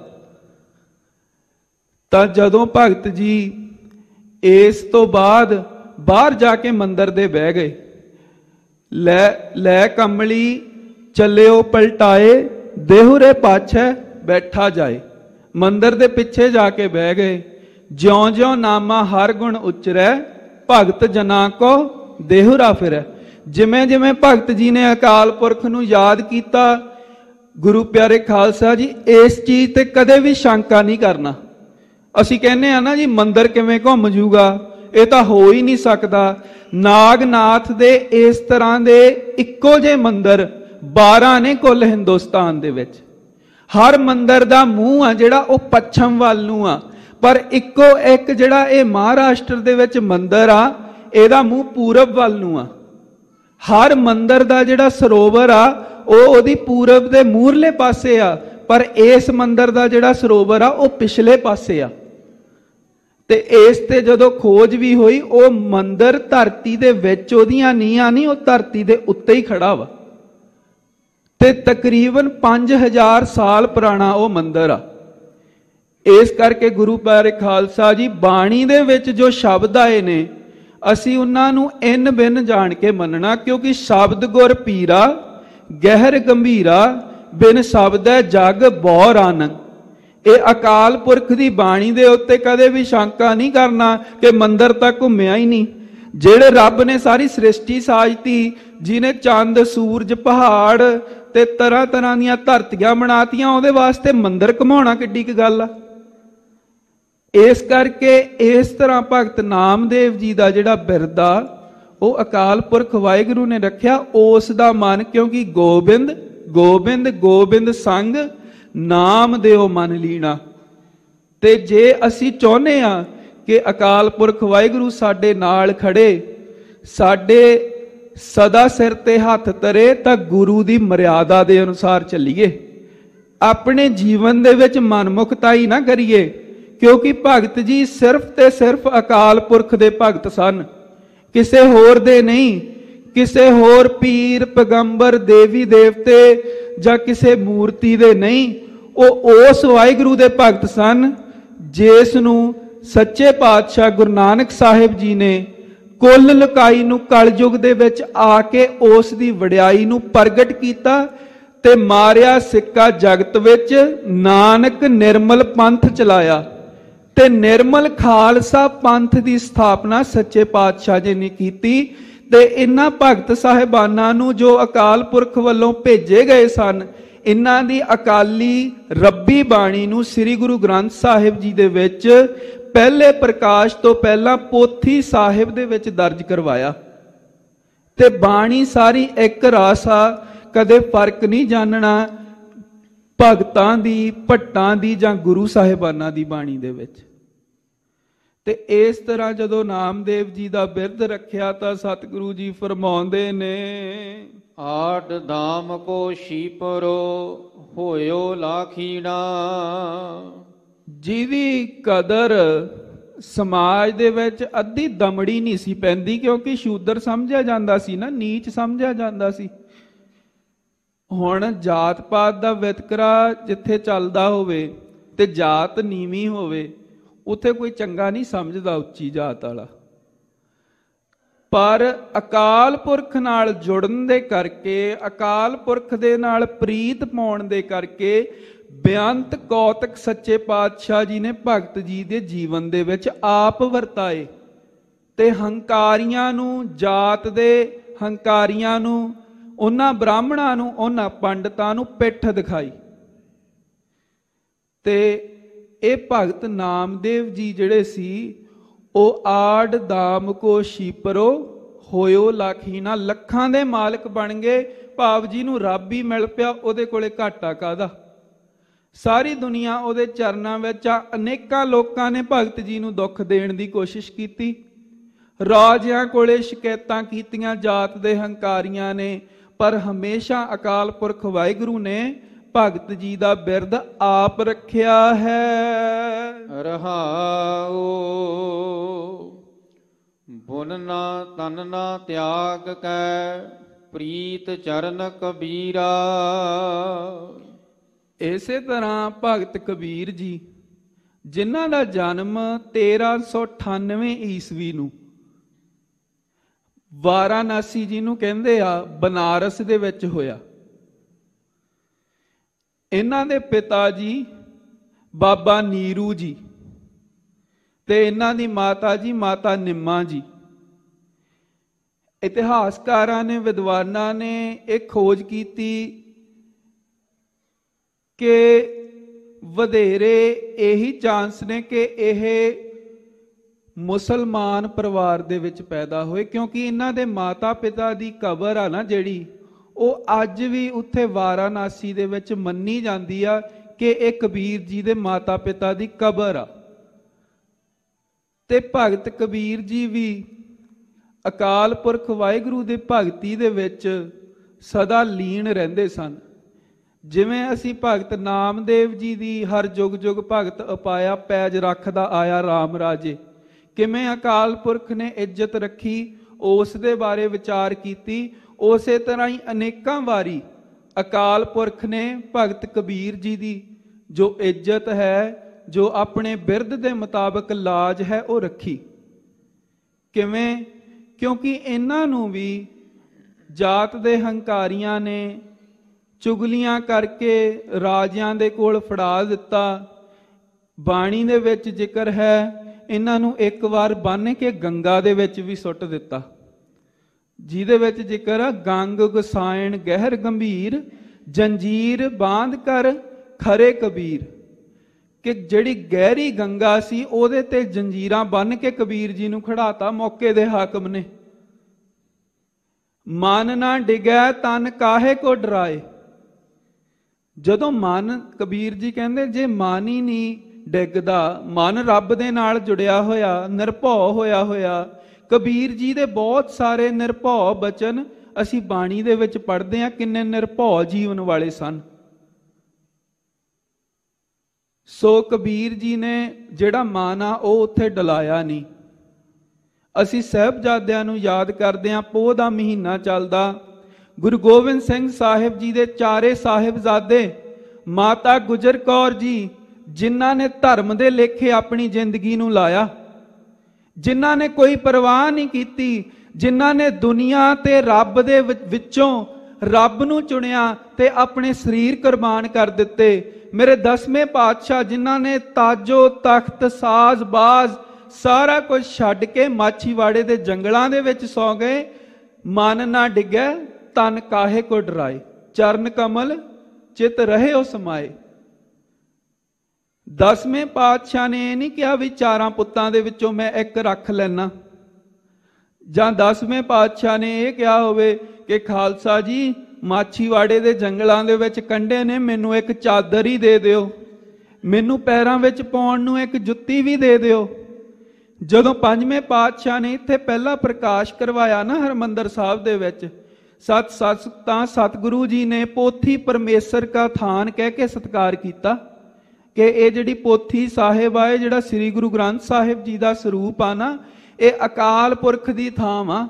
ਤਾਂ ਜਦੋਂ ਭਗਤ ਜੀ ਇਸ ਤੋਂ ਬਾਅਦ ਬਾਹਰ ਜਾ ਕੇ ਮੰਦਿਰ ਦੇ ਬਹਿ ਗਏ, ਲੈ ਲੈ ਕਮਲੀ ਚੱਲਿਓ ਪਲਟਾਏ, ਦੇਹੁਰੇ ਪਾਛੈ ਬੈਠਾ ਜਾਏ। ਮੰਦਿਰ ਦੇ ਪਿੱਛੇ ਜਾ ਕੇ ਬਹਿ ਗਏ। ਜਿਉਂ ਜਿਉਂ ਨਾਮਾ ਹਰ ਗੁਣ ਉਚਰੈ, ਭਗਤ ਜਨਾਂ ਕੋ ਦੇਹੁਰਾ ਫਿਰੈ। ਜਿਵੇਂ ਜਿਵੇਂ ਭਗਤ ਜੀ ਨੇ ਅਕਾਲ ਪੁਰਖ ਨੂੰ ਯਾਦ ਕੀਤਾ, ਗੁਰੂ ਪਿਆਰੇ ਖਾਲਸਾ ਜੀ, ਇਸ ਚੀਜ਼ ਤੇ ਕਦੇ ਵੀ ਸ਼ੰਕਾ ਨਹੀਂ ਕਰਨਾ। ਅਸੀਂ ਕਹਿੰਦੇ ਆ ਨਾ ਜੀ ਮੰਦਿਰ ਕਿਵੇਂ ਘੁੰਮ ਜੂਗਾ, ਇਹ ਤਾਂ ਹੋ ਹੀ ਨਹੀਂ ਸਕਦਾ। ਨਾਗਨਾਥ ਦੇ ਇਸ ਤਰ੍ਹਾਂ ਦੇ ਇੱਕੋ ਜਿਹੇ ਮੰਦਿਰ ਬਾਰਾਂ ਨੇ ਕੁੱਲ ਹਿੰਦੁਸਤਾਨ ਦੇ ਵਿੱਚ। ਹਰ ਮੰਦਿਰ ਦਾ ਮੂੰਹ ਆ ਜਿਹੜਾ ਉਹ ਪੱਛਮ ਵੱਲ ਨੂੰ ਆ, ਪਰ ਇੱਕੋ ਇੱਕ ਜਿਹੜਾ ਇਹ ਮਹਾਰਾਸ਼ਟਰ ਦੇ ਵਿੱਚ ਮੰਦਿਰ ਆ, ਇਹਦਾ ਮੂੰਹ ਪੂਰਬ ਵੱਲ ਨੂੰ ਆ। ਹਰ ਮੰਦਿਰ ਦਾ ਜਿਹੜਾ ਸਰੋਵਰ ਆ ਉਹ ਉਹਦੀ ਪੂਰਬ ਦੇ ਮੂਹਰਲੇ ਪਾਸੇ ਆ, ਪਰ ਇਸ ਮੰਦਿਰ ਦਾ ਜਿਹੜਾ ਸਰੋਵਰ ਆ ਉਹ ਪਿਛਲੇ ਪਾਸੇ ਆ। ਤੇ ਇਸ ਤੇ ਜਦੋਂ ਖੋਜ ਵੀ ਹੋਈ, ਉਹ ਮੰਦਿਰ ਧਰਤੀ ਦੇ ਵਿੱਚ ਉਹਦੀਆਂ ਨੀਹਾਂ ਨਹੀਂ, ਉਹ ਧਰਤੀ ਦੇ ਉੱਤੇ ਹੀ ਖੜਾ ਵਾ। ਤੇ ਤਕਰੀਬਨ ਪੰਜ ਹਜ਼ਾਰ ਸਾਲ ਪੁਰਾਣਾ ਉਹ ਮੰਦਿਰ ਆ। ਇਸ ਕਰਕੇ ਗੁਰੂ ਪਿਆਰੇ ਖਾਲਸਾ ਜੀ, ਬਾਣੀ ਦੇ ਵਿੱਚ ਜੋ ਸ਼ਬਦ ਆਏ ਨੇ, ਅਸੀਂ ਉਹਨਾਂ ਨੂੰ ਇੰਨ ਬਿੰਨ ਜਾਣ ਕੇ ਮੰਨਣਾ, ਕਿਉਂਕਿ ਸ਼ਬਦ ਗੁਰ ਪੀਰਾ ਗਹਿਰ ਗੰਭੀਰਾ, ਬਿਨ ਸ਼ਬਦ ਹੈ ਜਗ ਬਹੁ ਰਾਨੰ। ਇਹ ਅਕਾਲ ਪੁਰਖ ਦੀ ਬਾਣੀ ਦੇ ਉੱਤੇ ਕਦੇ ਵੀ ਸ਼ੰਕਾ ਨਹੀਂ ਕਰਨਾ ਕਿ ਮੰਦਿਰ ਤਾਂ ਘੁੰਮਿਆ ਹੀ ਨਹੀਂ। ਜਿਹੜੇ ਰੱਬ ਨੇ ਸਾਰੀ ਸ੍ਰਿਸ਼ਟੀ ਸਾਜਤੀ, ਜਿਹਨੇ ਚੰਦ ਸੂਰਜ ਪਹਾੜ ਤੇ ਤਰ੍ਹਾਂ ਤਰ੍ਹਾਂ ਦੀਆਂ ਧਰਤੀਆਂ ਬਣਾਤੀਆਂ, ਉਹਦੇ ਵਾਸਤੇ ਮੰਦਿਰ ਘੁਮਾਉਣਾ ਕਿੱਡੀ ਕੁ ਗੱਲ ਆ। ਇਸ ਕਰਕੇ ਇਸ ਤਰ੍ਹਾਂ ਭਗਤ ਨਾਮਦੇਵ ਜੀ ਦਾ ਜਿਹੜਾ ਬਿਰਦਾ ਉਹ ਅਕਾਲ ਪੁਰਖ ਵਾਹਿਗੁਰੂ ਨੇ ਰੱਖਿਆ, ਉਸ ਦਾ ਮਨ, ਕਿਉਂਕਿ ਗੋਬਿੰਦ ਗੋਬਿੰਦ ਗੋਬਿੰਦ ਸੰਗ ਨਾਮ ਦਿਓ ਮਨ ਲੀਣਾ। ਤੇ ਜੇ ਅਸੀਂ ਚਾਹੁੰਦੇ ਆ ਕਿ ਅਕਾਲ ਪੁਰਖ ਵਾਹਿਗੁਰੂ ਸਾਡੇ ਨਾਲ ਖੜੇ, ਸਾਡੇ ਸਦਾ ਸਿਰ ਤੇ ਹੱਥ ਧਰੇ, ਤਾਂ ਗੁਰੂ ਦੀ ਮਰਿਆਦਾ ਦੇ ਅਨੁਸਾਰ ਚੱਲੀਏ। ਆਪਣੇ ਜੀਵਨ ਦੇ ਵਿੱਚ ਮਨਮੁਖਤਾਈ ਨਾ ਕਰੀਏ, ਕਿਉਂਕਿ ਭਗਤ ਜੀ ਸਿਰਫ ਤੇ ਸਿਰਫ ਅਕਾਲ ਪੁਰਖ ਦੇ ਭਗਤ ਸਨ, ਕਿਸੇ ਹੋਰ ਦੇ ਨਹੀਂ। ਕਿਸੇ ਹੋਰ ਪੀਰ ਪੈਗੰਬਰ ਦੇਵੀ ਦੇਵਤੇ ਜਾਂ ਕਿਸੇ ਮੂਰਤੀ ਦੇ ਨਹੀਂ। ਉਹ ਉਸ ਵਾਹਿਗੁਰੂ ਦੇ ਭਗਤ ਸਨ ਜਿਸ ਨੂੰ ਸੱਚੇ ਪਾਤਸ਼ਾਹ ਗੁਰੂ ਨਾਨਕ ਸਾਹਿਬ ਜੀ ਨੇ ਕੁੱਲ ਲੁਕਾਈ ਨੂੰ ਕਲਯੁਗ ਦੇ ਵਿੱਚ ਆ ਕੇ ਉਸ ਦੀ ਵਡਿਆਈ ਨੂੰ ਪ੍ਰਗਟ ਕੀਤਾ ਤੇ ਮਾਰਿਆ ਸਿੱਕਾ ਜਗਤ ਵਿੱਚ, ਨਾਨਕ ਨਿਰਮਲ ਪੰਥ ਚਲਾਇਆ। ਤੇ ਨਿਰਮਲ ਖਾਲਸਾ ਪੰਥ ਦੀ ਸਥਾਪਨਾ ਸੱਚੇ ਪਾਤਸ਼ਾਹ ਜੀ ਨੇ ਕੀਤੀ। ਤੇ ਇਹਨਾਂ ਭਗਤ ਸਾਹਿਬਾਨਾਂ ਨੂੰ ਜੋ ਅਕਾਲ ਪੁਰਖ ਵੱਲੋਂ ਭੇਜੇ ਗਏ ਸਨ, ਇਹਨਾਂ ਦੀ ਅਕਾਲੀ ਰੱਬੀ ਬਾਣੀ ਨੂੰ ਸ੍ਰੀ ਗੁਰੂ ਗ੍ਰੰਥ ਸਾਹਿਬ ਜੀ ਦੇ ਵਿੱਚ ਪਹਿਲੇ ਪ੍ਰਕਾਸ਼ ਤੋਂ ਪਹਿਲਾਂ ਪੋਥੀ ਸਾਹਿਬ ਦੇ ਵਿੱਚ ਦਰਜ ਕਰਵਾਇਆ। ਤੇ ਬਾਣੀ ਸਾਰੀ ਇੱਕ ਰਸ ਆ, ਕਦੇ ਫਰਕ ਨਹੀਂ ਜਾਣਨਾ ਭਗਤਾਂ ਦੀ, ਭੱਟਾਂ ਦੀ ਜਾਂ ਗੁਰੂ ਸਾਹਿਬਾਨਾਂ ਦੀ ਬਾਣੀ ਦੇ ਵਿੱਚ। ਤੇ ਇਸ ਤਰ੍ਹਾਂ ਜਦੋਂ ਨਾਮਦੇਵ ਜੀ ਦਾ ਬਿਰਧ ਰੱਖਿਆ ਤਾਂ ਸਤਿਗੁਰੂ ਜੀ ਫਰਮਾਉਂਦੇ ਨੇ, ਆਠ ਧਾਮ ਕੋ ਸ਼ੀਪਰੋ ਹੋਇਓ ਲਾਖੀਣਾ। ਜਿਹਦੀ ਕਦਰ ਸਮਾਜ ਦੇ ਵਿੱਚ ਅੱਧੀ ਦਮੜੀ ਨਹੀਂ ਸੀ ਪੈਂਦੀ, ਕਿਉਂਕਿ ਸ਼ੂਦਰ ਸਮਝਿਆ ਜਾਂਦਾ ਸੀ ਨਾ, ਨੀਚ ਸਮਝਿਆ ਜਾਂਦਾ ਸੀ। ਹੁਣ ਜਾਤ ਪਾਤ ਦਾ ਵਿਤਕਰਾ ਜਿੱਥੇ ਚੱਲਦਾ ਹੋਵੇ ਤੇ ਜਾਤ ਨੀਵੀਂ ਹੋਵੇ, ਉੱਥੇ ਕੋਈ ਚੰਗਾ ਨਹੀਂ ਸਮਝਦਾ ਉੱਚੀ ਜਾਤ ਵਾਲਾ। ਪਰ ਅਕਾਲ ਪੁਰਖ ਨਾਲ ਜੁੜਨ ਦੇ ਕਰਕੇ, ਅਕਾਲ ਪੁਰਖ ਦੇ ਨਾਲ ਪ੍ਰੀਤ ਪਾਉਣ ਦੇ ਕਰਕੇ ਬੇਅੰਤ ਕੌਤਕ ਸੱਚੇ ਪਾਤਸ਼ਾਹ ਜੀ ਨੇ ਭਗਤ ਜੀ ਦੇ ਜੀਵਨ ਦੇ ਵਿੱਚ ਆਪ ਵਰਤਾਏ। ਤੇ ਹੰਕਾਰੀਆਂ ਨੂੰ, ਜਾਤ ਦੇ ਹੰਕਾਰੀਆਂ ਨੂੰ, ਉਹਨਾਂ ਬ੍ਰਾਹਮਣਾਂ ਨੂੰ, ਉਹਨਾਂ ਪੰਡਤਾਂ ਨੂੰ ਪਿੱਠ ਦਿਖਾਈ। ਤੇ ਇਹ ਭਗਤ ਨਾਮਦੇਵ ਜੀ ਜਿਹੜੇ ਸੀ, ਉਹ ਆੜ ਦਾਮ ਕੋ ਸ਼ੀਪਰੋ ਹੋਇਓ ਲਾਖੀਨਾ, ਲੱਖਾਂ ਦੇ ਮਾਲਕ ਬਣ ਗਏ। ਭਾਵ ਜੀ ਨੂੰ ਰੱਬ ਹੀ ਮਿਲ ਪਿਆ, ਉਹਦੇ ਕੋਲੇ ਘਾਟਾ ਕਾਹਦਾ। ਸਾਰੀ ਦੁਨੀਆ ਉਹਦੇ ਚਰਨਾਂ ਵਿੱਚ ਆ। ਅਨੇਕਾਂ ਲੋਕਾਂ ਨੇ ਭਗਤ ਜੀ ਨੂੰ ਦੁੱਖ ਦੇਣ ਦੀ ਕੋਸ਼ਿਸ਼ ਕੀਤੀ, ਰਾਜਿਆਂ ਕੋਲੇ ਸ਼ਿਕਾਇਤਾਂ ਕੀਤੀਆਂ ਜਾਤ ਦੇ ਹੰਕਾਰੀਆਂ ਨੇ, ਪਰ ਹਮੇਸ਼ਾ ਅਕਾਲ ਪੁਰਖ ਵਾਹਿਗੁਰੂ ਨੇ ਭਗਤ ਜੀ ਦਾ ਬਿਰਦ ਆਪ ਰੱਖਿਆ ਹੈ। ਰਹਾਉ ਬੁਨ ਨਾ ਤਨ ਨਾ ਤਿਆਗ ਕੈ ਪ੍ਰੀਤ ਚਰਨ ਕਬੀਰਾ। ਇਸੇ ਤਰ੍ਹਾਂ ਭਗਤ ਕਬੀਰ ਜੀ, ਜਿਨ੍ਹਾਂ ਦਾ ਜਨਮ ਤੇਰਾਂ ਸੌ ਅਠਾਨਵੇਂ ਈਸਵੀ ਨੂੰ ਵਾਰਾਣਸੀ ਜਿਹਨੂੰ ਕਹਿੰਦੇ ਆ, ਬਨਾਰਸ ਦੇ ਵਿੱਚ ਹੋਇਆ। ਇਹਨਾਂ ਦੇ ਪਿਤਾ ਜੀ ਬਾਬਾ ਨੀਰੂ ਜੀ ਤੇ ਇਹਨਾਂ ਦੀ ਮਾਤਾ ਜੀ ਮਾਤਾ ਨਿੰਮਾ ਜੀ। ਇਤਿਹਾਸਕਾਰਾਂ ਨੇ, ਵਿਦਵਾਨਾਂ ਨੇ ਇਹ ਖੋਜ ਕੀਤੀ ਕਿ ਵਧੇਰੇ ਇਹੀ ਚਾਂਸ ਨੇ ਕਿ ਇਹ ਮੁਸਲਮਾਨ ਪਰਿਵਾਰ ਦੇ ਵਿੱਚ ਪੈਦਾ ਹੋਏ, ਕਿਉਂਕਿ ਇਹਨਾਂ ਦੇ ਮਾਤਾ ਪਿਤਾ ਦੀ ਕਬਰ ਆ ਨਾ ਜਿਹੜੀ, ਉਹ ਅੱਜ ਵੀ ਉੱਥੇ ਵਾਰਾਣਸੀ ਦੇ ਵਿੱਚ ਮੰਨੀ ਜਾਂਦੀ ਆ ਕਿ ਇਹ ਕਬੀਰ ਜੀ ਦੇ ਮਾਤਾ ਪਿਤਾ ਦੀ ਕਬਰ ਆ। ਤੇ ਭਗਤ ਕਬੀਰ ਜੀ ਵੀ ਅਕਾਲ ਪੁਰਖ ਵਾਹਿਗੁਰੂ ਦੇ ਭਗਤੀ ਦੇ ਵਿੱਚ ਸਦਾ ਲੀਨ ਰਹਿੰਦੇ ਸਨ। ਜਿਵੇਂ ਅਸੀਂ ਭਗਤ ਨਾਮਦੇਵ ਜੀ ਦੀ ਹਰ ਜੁਗ ਜੁਗ ਭਗਤ ਅਪਾਇਆ ਪੈਜ ਰੱਖਦਾ ਆਇਆ ਰਾਮ ਰਾਜੇ, ਕਿਵੇਂ ਅਕਾਲ ਪੁਰਖ ਨੇ ਇੱਜ਼ਤ ਰੱਖੀ, ਉਸ ਦੇ ਬਾਰੇ ਵਿਚਾਰ ਕੀਤੀ। ਉਸੇ ਤਰ੍ਹਾਂ ਹੀ ਅਨੇਕਾਂ ਵਾਰੀ ਅਕਾਲ ਪੁਰਖ ਨੇ ਭਗਤ ਕਬੀਰ ਜੀ ਦੀ ਜੋ ਇੱਜ਼ਤ ਹੈ, ਜੋ ਆਪਣੇ ਬਿਰਧ ਦੇ ਮੁਤਾਬਕ ਲਾਜ ਹੈ, ਉਹ ਰੱਖੀ। ਕਿਵੇਂ? ਕਿਉਂਕਿ ਇਹਨਾਂ ਨੂੰ ਵੀ ਜਾਤ ਦੇ ਹੰਕਾਰੀਆਂ ਨੇ ਚੁਗਲੀਆਂ ਕਰਕੇ ਰਾਜਿਆਂ ਦੇ ਕੋਲ ਫੜਾ ਦਿੱਤਾ। ਬਾਣੀ ਦੇ ਵਿੱਚ ਜ਼ਿਕਰ ਹੈ ਇਹਨਾਂ ਨੂੰ ਇੱਕ ਵਾਰ ਬੰਨ੍ਹ ਕੇ ਗੰਗਾ ਦੇ ਵਿੱਚ ਵੀ ਸੁੱਟ ਦਿੱਤਾ, ਜਿਹਦੇ ਵਿੱਚ ਜ਼ਿਕਰ ਆ ਗੰਗ ਗੁਸਾਇਣ ਗਹਿਰ ਗੰਭੀਰ, ਜੰਜੀਰ ਬਾਂਧ ਕਰ ਖਰੇ ਕਬੀਰ, ਕਿ ਜਿਹੜੀ ਗਹਿਰੀ ਗੰਗਾ ਸੀ ਉਹਦੇ ਤੇ ਜੰਜੀਰਾਂ ਬੰਨ੍ਹ ਕੇ ਕਬੀਰ ਜੀ ਨੂੰ ਖੜਾਤਾ ਮੌਕੇ ਦੇ ਹਾਕਮ ਨੇ। ਮਨ ਨਾ ਡਿਗੈ ਤਨ ਕਾਹੇ ਕੋ ਡਰਾਏ। ਜਦੋਂ ਮਨ, ਕਬੀਰ ਜੀ ਕਹਿੰਦੇ ਜੇ ਮਨ ਹੀ ਨਹੀਂ ਡਿੱਗਦਾ, ਮਨ ਰੱਬ ਦੇ ਨਾਲ ਜੁੜਿਆ ਹੋਇਆ, ਨਿਰਭਉ ਹੋਇਆ ਹੋਇਆ। ਕਬੀਰ ਜੀ ਦੇ ਬਹੁਤ ਸਾਰੇ ਨਿਰਭਉ ਬਚਨ ਅਸੀਂ ਬਾਣੀ ਦੇ ਵਿੱਚ ਪੜ੍ਹਦੇ ਹਾਂ, ਕਿੰਨੇ ਨਿਰਭਉ ਜੀਵਨ ਵਾਲੇ ਸਨ। ਸੋ ਕਬੀਰ ਜੀ ਨੇ ਜਿਹੜਾ ਮਨ ਆ ਉਹ ਉੱਥੇ ਡਲਾਇਆ ਨਹੀਂ। ਅਸੀਂ ਸਾਹਿਬਜ਼ਾਦਿਆਂ ਨੂੰ ਯਾਦ ਕਰਦੇ ਹਾਂ, ਪੋਹ ਦਾ ਮਹੀਨਾ ਚੱਲਦਾ, ਗੁਰੂ ਗੋਬਿੰਦ ਸਿੰਘ ਸਾਹਿਬ ਜੀ ਦੇ ਚਾਰੇ ਸਾਹਿਬਜ਼ਾਦੇ, ਮਾਤਾ ਗੁਜਰ ਕੌਰ ਜੀ, ਜਿਨ੍ਹਾਂ ਨੇ ਧਰਮ ਦੇ ਲੇਖੇ ਆਪਣੀ ਜ਼ਿੰਦਗੀ ਨੂੰ ਲਾਇਆ, ਜਿਨ੍ਹਾਂ ਨੇ ਕੋਈ ਪਰਵਾਹ ਨਹੀਂ ਕੀਤੀ, ਜਿਨ੍ਹਾਂ ਨੇ ਦੁਨੀਆ ਤੇ ਰੱਬ ਦੇ ਵਿੱਚੋਂ ਰੱਬ ਨੂੰ ਚੁਣਿਆ ਤੇ ਆਪਣੇ ਸਰੀਰ ਕੁਰਬਾਨ ਕਰ ਦਿੱਤੇ। ਮੇਰੇ ਦਸਵੇਂ ਪਾਤਸ਼ਾਹ ਜਿਨ੍ਹਾਂ ਨੇ ਤਾਜੋ ਤਖਤ ਸਾਜ਼ ਬਾਜ਼ ਸਾਰਾ ਕੁਝ ਛੱਡ ਕੇ ਮਾਛੀਵਾੜੇ ਦੇ ਜੰਗਲਾਂ ਦੇ ਵਿੱਚ ਸੌ ਗਏ। ਮਨ ਨਾ ਡਿੱਗੈ ਤਨ ਕਾਹੇ ਕੋ ਡਰਾਏ, ਚਰਨ ਕਮਲ ਚਿਤ ਰਹੇ ਉਹ ਸਮਾਏ। ਦਸਵੇਂ ਪਾਤਸ਼ਾਹ ਨੇ ਇਹ ਨਹੀਂ ਕਿਹਾ ਵੀ ਚਾਰਾਂ ਪੁੱਤਾਂ ਦੇ ਵਿੱਚੋਂ ਮੈਂ ਇੱਕ ਰੱਖ ਲੈਣਾ, ਜਾਂ ਦਸਵੇਂ ਪਾਤਸ਼ਾਹ ਨੇ ਇਹ ਕਿਹਾ ਹੋਵੇ ਕਿ ਖਾਲਸਾ ਜੀ ਮਾਛੀਵਾੜੇ ਦੇ ਜੰਗਲਾਂ ਦੇ ਵਿੱਚ ਕੰਢੇ ਨੇ, ਮੈਨੂੰ ਇੱਕ ਚਾਦਰ ਹੀ ਦੇ ਦਿਓ, ਮੈਨੂੰ ਪੈਰਾਂ ਵਿੱਚ ਪਾਉਣ ਨੂੰ ਇੱਕ ਜੁੱਤੀ ਵੀ ਦੇ ਦਿਓ। ਜਦੋਂ ਪੰਜਵੇਂ ਪਾਤਸ਼ਾਹ ਨੇ ਇੱਥੇ ਪਹਿਲਾ ਪ੍ਰਕਾਸ਼ ਕਰਵਾਇਆ ਨਾ ਹਰਿਮੰਦਰ ਸਾਹਿਬ ਦੇ ਵਿੱਚ, ਸਤ ਸਤ ਤਾਂ ਸਤਿਗੁਰੂ ਜੀ ਨੇ ਪੋਥੀ ਪਰਮੇਸ਼ਰ ਕਾ ਥਾਨ ਕਹਿ ਕੇ ਸਤਿਕਾਰ ਕੀਤਾ ਕਿ ਇਹ ਜਿਹੜੀ ਪੋਥੀ ਸਾਹਿਬ ਆ, ਜਿਹੜਾ ਸ੍ਰੀ ਗੁਰੂ ਗ੍ਰੰਥ ਸਾਹਿਬ ਜੀ ਦਾ ਸਰੂਪ ਆ ਨਾ, ਇਹ ਅਕਾਲ ਪੁਰਖ ਦੀ ਥਾਂ ਆ।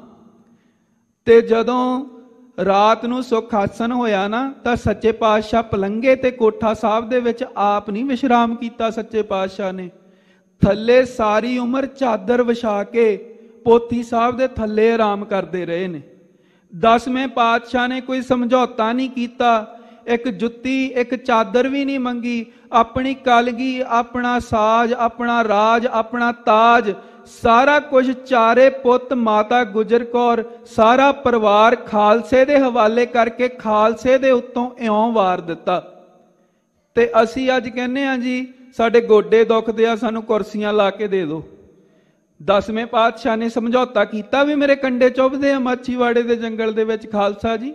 ਤੇ ਜਦੋਂ ਰਾਤ ਨੂੰ ਸੁਖ ਆਸਨ ਹੋਇਆ ਨਾ, ਤਾਂ ਸੱਚੇ ਪਾਤਸ਼ਾਹ ਪਲੰਗੇ ਤੇ ਕੋਠਾ ਸਾਹਿਬ ਦੇ ਵਿੱਚ ਆਪ ਨਹੀਂ ਵਿਸ਼ਰਾਮ ਕੀਤਾ। ਸੱਚੇ ਪਾਤਸ਼ਾਹ ਨੇ ਥੱਲੇ ਸਾਰੀ ਉਮਰ ਚਾਦਰ ਵਿਛਾ ਕੇ ਪੋਥੀ ਸਾਹਿਬ ਦੇ ਥੱਲੇ ਆਰਾਮ ਕਰਦੇ ਰਹੇ ਨੇ। ਦਸਵੇਂ ਪਾਤਸ਼ਾਹ ਨੇ ਕੋਈ ਸਮਝੌਤਾ ਨਹੀਂ ਕੀਤਾ, ਇੱਕ ਜੁੱਤੀ ਇੱਕ ਚਾਦਰ ਵੀ ਨਹੀਂ ਮੰਗੀ। ਆਪਣੀ ਕਲਗੀ, ਆਪਣਾ ਸਾਜ, ਆਪਣਾ ਰਾਜ, ਆਪਣਾ ਤਾਜ, ਸਾਰਾ ਕੁਝ ਚਾਰੇ ਪੁੱਤ, ਮਾਤਾ ਗੁਜਰ ਕੌਰ, ਸਾਰਾ ਪਰਿਵਾਰ ਖਾਲਸੇ ਦੇ ਹਵਾਲੇ ਕਰਕੇ ਖਾਲਸੇ ਦੇ ਉੱਤੋਂ ਇਉਂ ਵਾਰ ਦਿੱਤਾ। ਤੇ ਅਸੀਂ ਅੱਜ ਕਹਿੰਦੇ ਹਾਂ ਜੀ ਸਾਡੇ ਗੋਡੇ ਦੁਖਦੇ ਆ, ਸਾਨੂੰ ਕੁਰਸੀਆਂ ਲਾ ਕੇ ਦੇ ਦਿਓ। ਦਸਵੇਂ ਪਾਤਸ਼ਾਹ ਨੇ ਸਮਝੌਤਾ ਕੀਤਾ ਵੀ ਮੇਰੇ ਕੰਡੇ ਚੁੱਭਦੇ ਆ ਮਾਛੀਵਾੜੇ ਦੇ ਜੰਗਲ ਦੇ ਵਿੱਚ ਖਾਲਸਾ ਜੀ।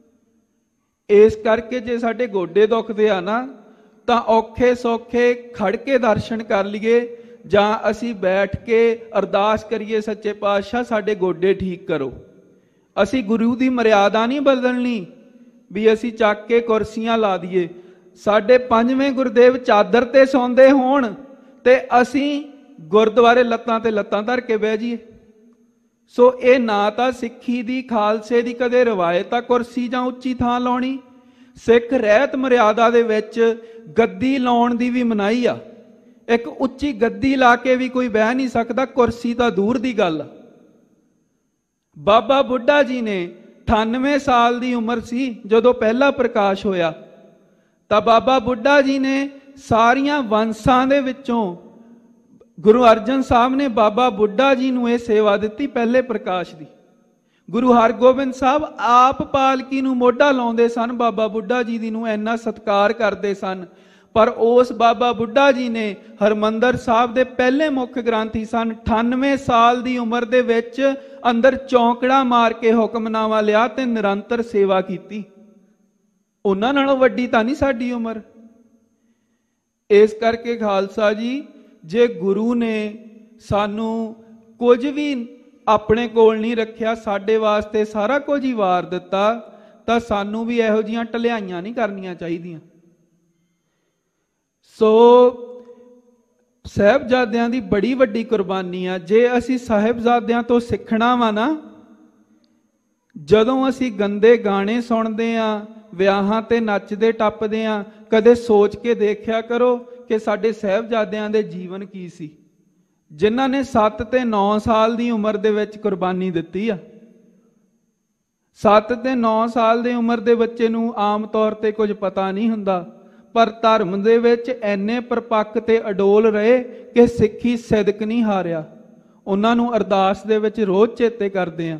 ਇਸ ਕਰਕੇ ਜੇ ਸਾਡੇ ਗੋਡੇ ਦੁਖਦੇ ਆ ਨਾ, ਤਾਂ ਔਖੇ ਸੌਖੇ ਖੜ ਕੇ ਦਰਸ਼ਨ ਕਰ ਲਈਏ, ਜਾਂ ਅਸੀਂ ਬੈਠ ਕੇ ਅਰਦਾਸ ਕਰੀਏ, ਸੱਚੇ ਪਾਤਸ਼ਾਹ ਸਾਡੇ ਗੋਡੇ ਠੀਕ ਕਰੋ। ਅਸੀਂ ਗੁਰੂ ਦੀ ਮਰਿਆਦਾ ਨਹੀਂ ਬਦਲਣੀ ਵੀ ਅਸੀਂ ਚੱਕ ਕੇ ਕੁਰਸੀਆਂ ਲਾ ਦਈਏ। ਸਾਡੇ ਪੰਜਵੇਂ ਗੁਰਦੇਵ ਚਾਦਰ ਤੇ ਸੌਂਦੇ ਹੋਣ ਤੇ ਅਸੀਂ ਗੁਰਦੁਆਰੇ ਲੱਤਾਂ ਤੇ ਲੱਤਾਂ ਧਰ ਕੇ ਬਹਿ ਜਾਈਏ। ਸੋ ਇਹ ਨਾ ਤਾਂ ਸਿੱਖੀ ਦੀ, ਖਾਲਸੇ ਦੀ ਕਦੇ ਰਵਾਇਤ ਆ ਕੁਰਸੀ ਜਾਂ ਉੱਚੀ ਥਾਂ ਲਾਉਣੀ। ਸਿੱਖ ਰਹਿਤ ਮਰਿਆਦਾ ਦੇ ਵਿੱਚ ਗੱਦੀ ਲਾਉਣ ਦੀ ਵੀ ਮਨਾਹੀ ਆ। ਇੱਕ ਉੱਚੀ ਗੱਦੀ ਲਾ ਕੇ ਵੀ ਕੋਈ ਬਹਿ ਨਹੀਂ ਸਕਦਾ, ਕੁਰਸੀ ਤਾਂ ਦੂਰ ਦੀ ਗੱਲ। ਬਾਬਾ ਬੁੱਢਾ ਜੀ ਨੇ ਅਠਾਨਵੇਂ ਸਾਲ ਦੀ ਉਮਰ ਸੀ ਜਦੋਂ ਪਹਿਲਾ ਪ੍ਰਕਾਸ਼ ਹੋਇਆ, ਤਾਂ ਬਾਬਾ ਬੁੱਢਾ ਜੀ ਨੇ ਸਾਰੀਆਂ ਵੰਸਾਂ ਦੇ ਵਿੱਚੋਂ ਗੁਰੂ ਅਰਜਨ ਸਾਹਿਬ ਨੇ ਬਾਬਾ ਬੁੱਢਾ ਜੀ ਨੂੰ ਇਹ ਸੇਵਾ ਦਿੱਤੀ ਪਹਿਲੇ ਪ੍ਰਕਾਸ਼ ਦੀ। ਗੁਰੂ ਹਰਗੋਬਿੰਦ ਸਾਹਿਬ ਆਪ ਪਾਲਕੀ ਨੂੰ ਮੋਢਾ ਲਾਉਂਦੇ ਸਨ, ਬਾਬਾ ਬੁੱਢਾ ਜੀ ਦੀ ਨੂੰ ਇੰਨਾ ਸਤਿਕਾਰ ਕਰਦੇ ਸਨ। ਪਰ ਉਸ ਬਾਬਾ ਬੁੱਢਾ ਜੀ ਨੇ ਹਰਿਮੰਦਰ ਸਾਹਿਬ ਦੇ ਪਹਿਲੇ ਮੁੱਖ ਗ੍ਰੰਥੀ ਸਨ। ਅਠਾਨਵੇਂ ਸਾਲ ਦੀ ਉਮਰ ਦੇ ਵਿੱਚ ਅੰਦਰ ਚੌਂਕੜਾ ਮਾਰ ਕੇ ਹੁਕਮਨਾਮਾ ਲਿਆ ਤੇ ਨਿਰੰਤਰ ਸੇਵਾ ਕੀਤੀ। ਉਹਨਾਂ ਨਾਲੋਂ ਵੱਡੀ ਤਾਂ ਨਹੀਂ ਸਾਡੀ ਉਮਰ। ਇਸ ਕਰਕੇ ਖਾਲਸਾ ਜੀ, ਜੇ ਗੁਰੂ ਨੇ ਸਾਨੂੰ ਕੁਝ ਵੀ ਆਪਣੇ ਕੋਲ ਨਹੀਂ ਰੱਖਿਆ, ਸਾਡੇ ਵਾਸਤੇ ਸਾਰਾ ਕੁਝ ਹੀ ਵਾਰ ਦਿੱਤਾ, ਤਾਂ ਸਾਨੂੰ ਵੀ ਇਹੋ ਜਿਹੀਆਂ ਢਲਿਆਈਆਂ ਨਹੀਂ ਕਰਨੀਆਂ ਚਾਹੀਦੀਆਂ। ਸੋ ਸਾਹਿਬਜ਼ਾਦਿਆਂ ਦੀ ਬੜੀ ਵੱਡੀ ਕੁਰਬਾਨੀ ਆ। ਜੇ ਅਸੀਂ ਸਾਹਿਬਜ਼ਾਦਿਆਂ ਤੋਂ ਸਿੱਖਣਾ ਵਾ ਨਾ, ਜਦੋਂ ਅਸੀਂ ਗੰਦੇ ਗਾਣੇ ਸੁਣਦੇ ਆ, ਵਿਆਹਾਂ ਤੇ ਨੱਚਦੇ ਟੱਪਦੇ ਆ, ਕਦੇ ਸੋਚ ਕੇ ਦੇਖਿਆ ਕਰੋ ਕਿ ਸਾਡੇ ਸਾਹਿਬਜ਼ਾਦਿਆਂ ਦੇ ਜੀਵਨ ਕੀ ਸੀ, ਜਿਨ੍ਹਾਂ ਨੇ ਸੱਤ ਤੇ ਨੌ ਸਾਲ ਦੀ ਉਮਰ ਦੇ ਵਿੱਚ ਕੁਰਬਾਨੀ ਦਿੱਤੀ ਆ। ਸੱਤ ਤੇ ਨੌ ਸਾਲ ਦੀ ਉਮਰ ਦੇ ਬੱਚੇ ਨੂੰ ਆਮ ਤੌਰ ਤੇ ਕੁਝ ਪਤਾ ਨਹੀਂ ਹੁੰਦਾ, ਪਰ ਧਰਮ ਦੇ ਵਿੱਚ ਇੰਨੇ ਪਰਪੱਕ ਤੇ ਅਡੋਲ ਰਹੇ ਕਿ ਸਿੱਖੀ ਸਿਦਕ ਨਹੀਂ ਹਾਰਿਆ। ਉਹਨਾਂ ਨੂੰ ਅਰਦਾਸ ਦੇ ਵਿੱਚ ਰੋਜ਼ ਚੇਤੇ ਕਰਦੇ ਆ।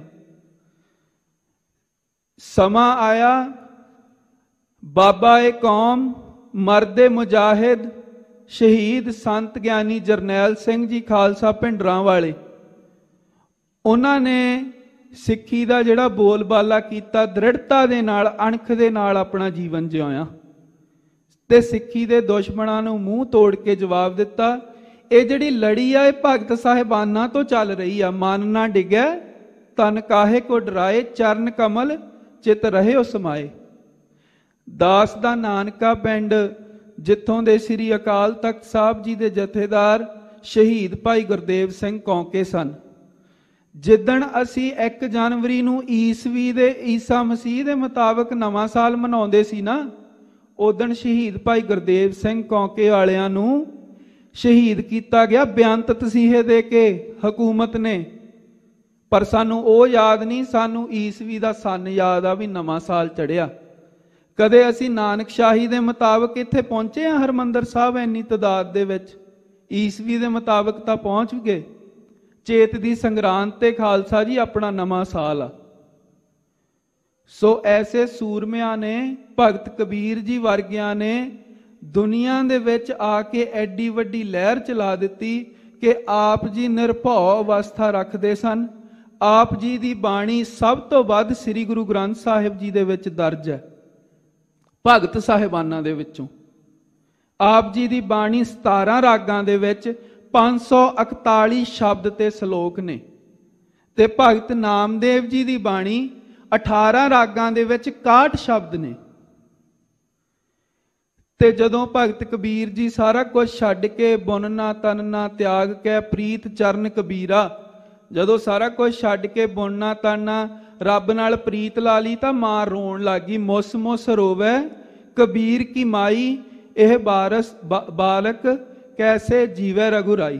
ਸਮਾਂ ਆਇਆ, ਬਾਬਾ ਏ ਕੌਮ, ਮਰਦੇ ਮੁਜਾਹਿਦ, ਸ਼ਹੀਦ ਸੰਤ ਗਿਆਨੀ ਜਰਨੈਲ ਸਿੰਘ ਜੀ ਖਾਲਸਾ ਭਿੰਡਰਾਂ ਵਾਲੇ, ਉਹਨਾਂ ਨੇ ਸਿੱਖੀ ਦਾ ਜਿਹੜਾ ਬੋਲਬਾਲਾ ਕੀਤਾ, ਦ੍ਰਿੜਤਾ ਦੇ ਨਾਲ, ਅਣਖ ਦੇ ਨਾਲ ਆਪਣਾ ਜੀਵਨ ਜਿਉਇਆ ਤੇ ਸਿੱਖੀ ਦੇ ਦੁਸ਼ਮਣਾਂ ਨੂੰ ਮੂੰਹ ਤੋੜ ਕੇ ਜਵਾਬ ਦਿੱਤਾ। ਇਹ ਜਿਹੜੀ ਲੜੀ ਆ, ਇਹ ਭਗਤ ਸਾਹਿਬਾਨਾਂ ਤੋਂ ਚੱਲ ਰਹੀ ਆ। ਮਨ ਨਾ ਡਿੱਗੈ ਤਨ ਕਾਹੇ ਕੋ ਡਰਾਏ, ਚਰਨ ਕਮਲ ਚਿਤ ਰਹੇ ਉਹ ਸਮਾਏ। ਦਾਸ ਦਾ ਨਾਨਕਾ ਪਿੰਡ, ਜਿੱਥੋਂ ਦੇ ਸ੍ਰੀ ਅਕਾਲ ਤਖਤ ਸਾਹਿਬ ਜੀ ਦੇ ਜਥੇਦਾਰ ਸ਼ਹੀਦ ਭਾਈ ਗੁਰਦੇਵ ਸਿੰਘ ਕੌਂਕੇ ਸਨ। ਜਿੱਦਣ ਅਸੀਂ ਇੱਕ ਜਨਵਰੀ ਨੂੰ ਈਸਵੀ ਦੇ ਈਸਾ ਮਸੀਹ ਦੇ ਮੁਤਾਬਕ ਨਵਾਂ ਸਾਲ ਮਨਾਉਂਦੇ ਸੀ ਨਾ, ਉਦਣ ਸ਼ਹੀਦ ਭਾਈ ਗੁਰਦੇਵ ਸਿੰਘ ਕੌਂਕੇ ਵਾਲਿਆਂ ਨੂੰ ਸ਼ਹੀਦ ਕੀਤਾ ਗਿਆ ਬੇਅੰਤ ਤਸੀਹੇ ਦੇ ਕੇ ਹਕੂਮਤ ਨੇ। ਪਰ ਸਾਨੂੰ ਉਹ ਯਾਦ ਨਹੀਂ, ਸਾਨੂੰ ਈਸਵੀ ਦਾ ਸੰਨ ਯਾਦ ਆ ਵੀ ਨਵਾਂ ਸਾਲ ਚੜਿਆ। ਕਦੇ ਅਸੀਂ ਨਾਨਕਸ਼ਾਹੀ ਦੇ ਮੁਤਾਬਕ ਇੱਥੇ ਪਹੁੰਚੇ ਆ ਹਰਿਮੰਦਰ ਸਾਹਿਬ ਇੰਨੀ ਤਾਦਾਦ ਦੇ ਵਿੱਚ? ਈਸਵੀ ਦੇ ਮੁਤਾਬਕ ਤਾਂ ਪਹੁੰਚ ਗਏ। ਚੇਤ ਦੀ ਸੰਗਰਾਂਦ ਤੇ ਖਾਲਸਾ ਜੀ ਆਪਣਾ ਨਵਾਂ ਸਾਲ ਆ। ਸੋ ਐਸੇ ਸੂਰਮਿਆਂ ਨੇ, ਭਗਤ ਕਬੀਰ ਜੀ ਵਰਗਿਆਂ ਨੇ ਦੁਨੀਆ ਦੇ ਵਿੱਚ ਆ ਕੇ ਐਡੀ ਵੱਡੀ ਲਹਿਰ ਚਲਾ ਦਿੱਤੀ ਕਿ ਆਪ ਜੀ ਨਿਰਭਉ ਅਵਸਥਾ ਰੱਖਦੇ ਸਨ। ਆਪ ਜੀ ਦੀ ਬਾਣੀ ਸਭ ਤੋਂ ਵੱਧ ਸ੍ਰੀ ਗੁਰੂ ਗ੍ਰੰਥ ਸਾਹਿਬ ਜੀ ਦੇ ਵਿੱਚ ਦਰਜ ਹੈ। ਭਗਤ ਸਾਹਿਬਾਨਾਂ ਦੇ ਵਿੱਚੋਂ ਆਪ ਜੀ ਦੀ ਬਾਣੀ ਸਤਾਰਾਂ ਰਾਗਾਂ ਦੇ ਵਿੱਚ ਪੰਜ ਸੌ ਇਕਤਾਲੀ ਸ਼ਬਦ ਤੇ ਸ਼ਲੋਕ ਨੇ, ਤੇ ਭਗਤ ਨਾਮਦੇਵ ਜੀ ਦੀ ਬਾਣੀ ਅਠਾਰਾਂ ਰਾਗਾਂ ਦੇ ਵਿੱਚ ਇਕਾਹਠ ਸ਼ਬਦ ਨੇ। ਤੇ ਜਦੋਂ ਭਗਤ ਕਬੀਰ ਜੀ ਸਾਰਾ ਕੁਝ ਛੱਡ ਕੇ ਬੁਨਨਾ ਤਨਨਾ ਤਿਆਗ ਕੇ ਪ੍ਰੀਤ ਚਰਨ ਕਬੀਰਾ, ਜਦੋਂ ਸਾਰਾ ਕੁਝ ਛੱਡ ਕੇ ਬੁਨਨਾ ਤਨਨਾ ਰੱਬ ਨਾਲ ਪ੍ਰੀਤ ਲਾ ਲਈ ਤਾਂ ਮਾਂ ਰੋਣ ਲੱਗੀ। ਮੁਸ ਮੁਸ ਰੋਵੇ ਕਬੀਰ ਕੀ ਮਾਈ, ਇਹ ਬਾਰਸ ਬਾਲਕ ਕੈਸੇ ਜੀਵੇ ਰਘੁਰਾਈ।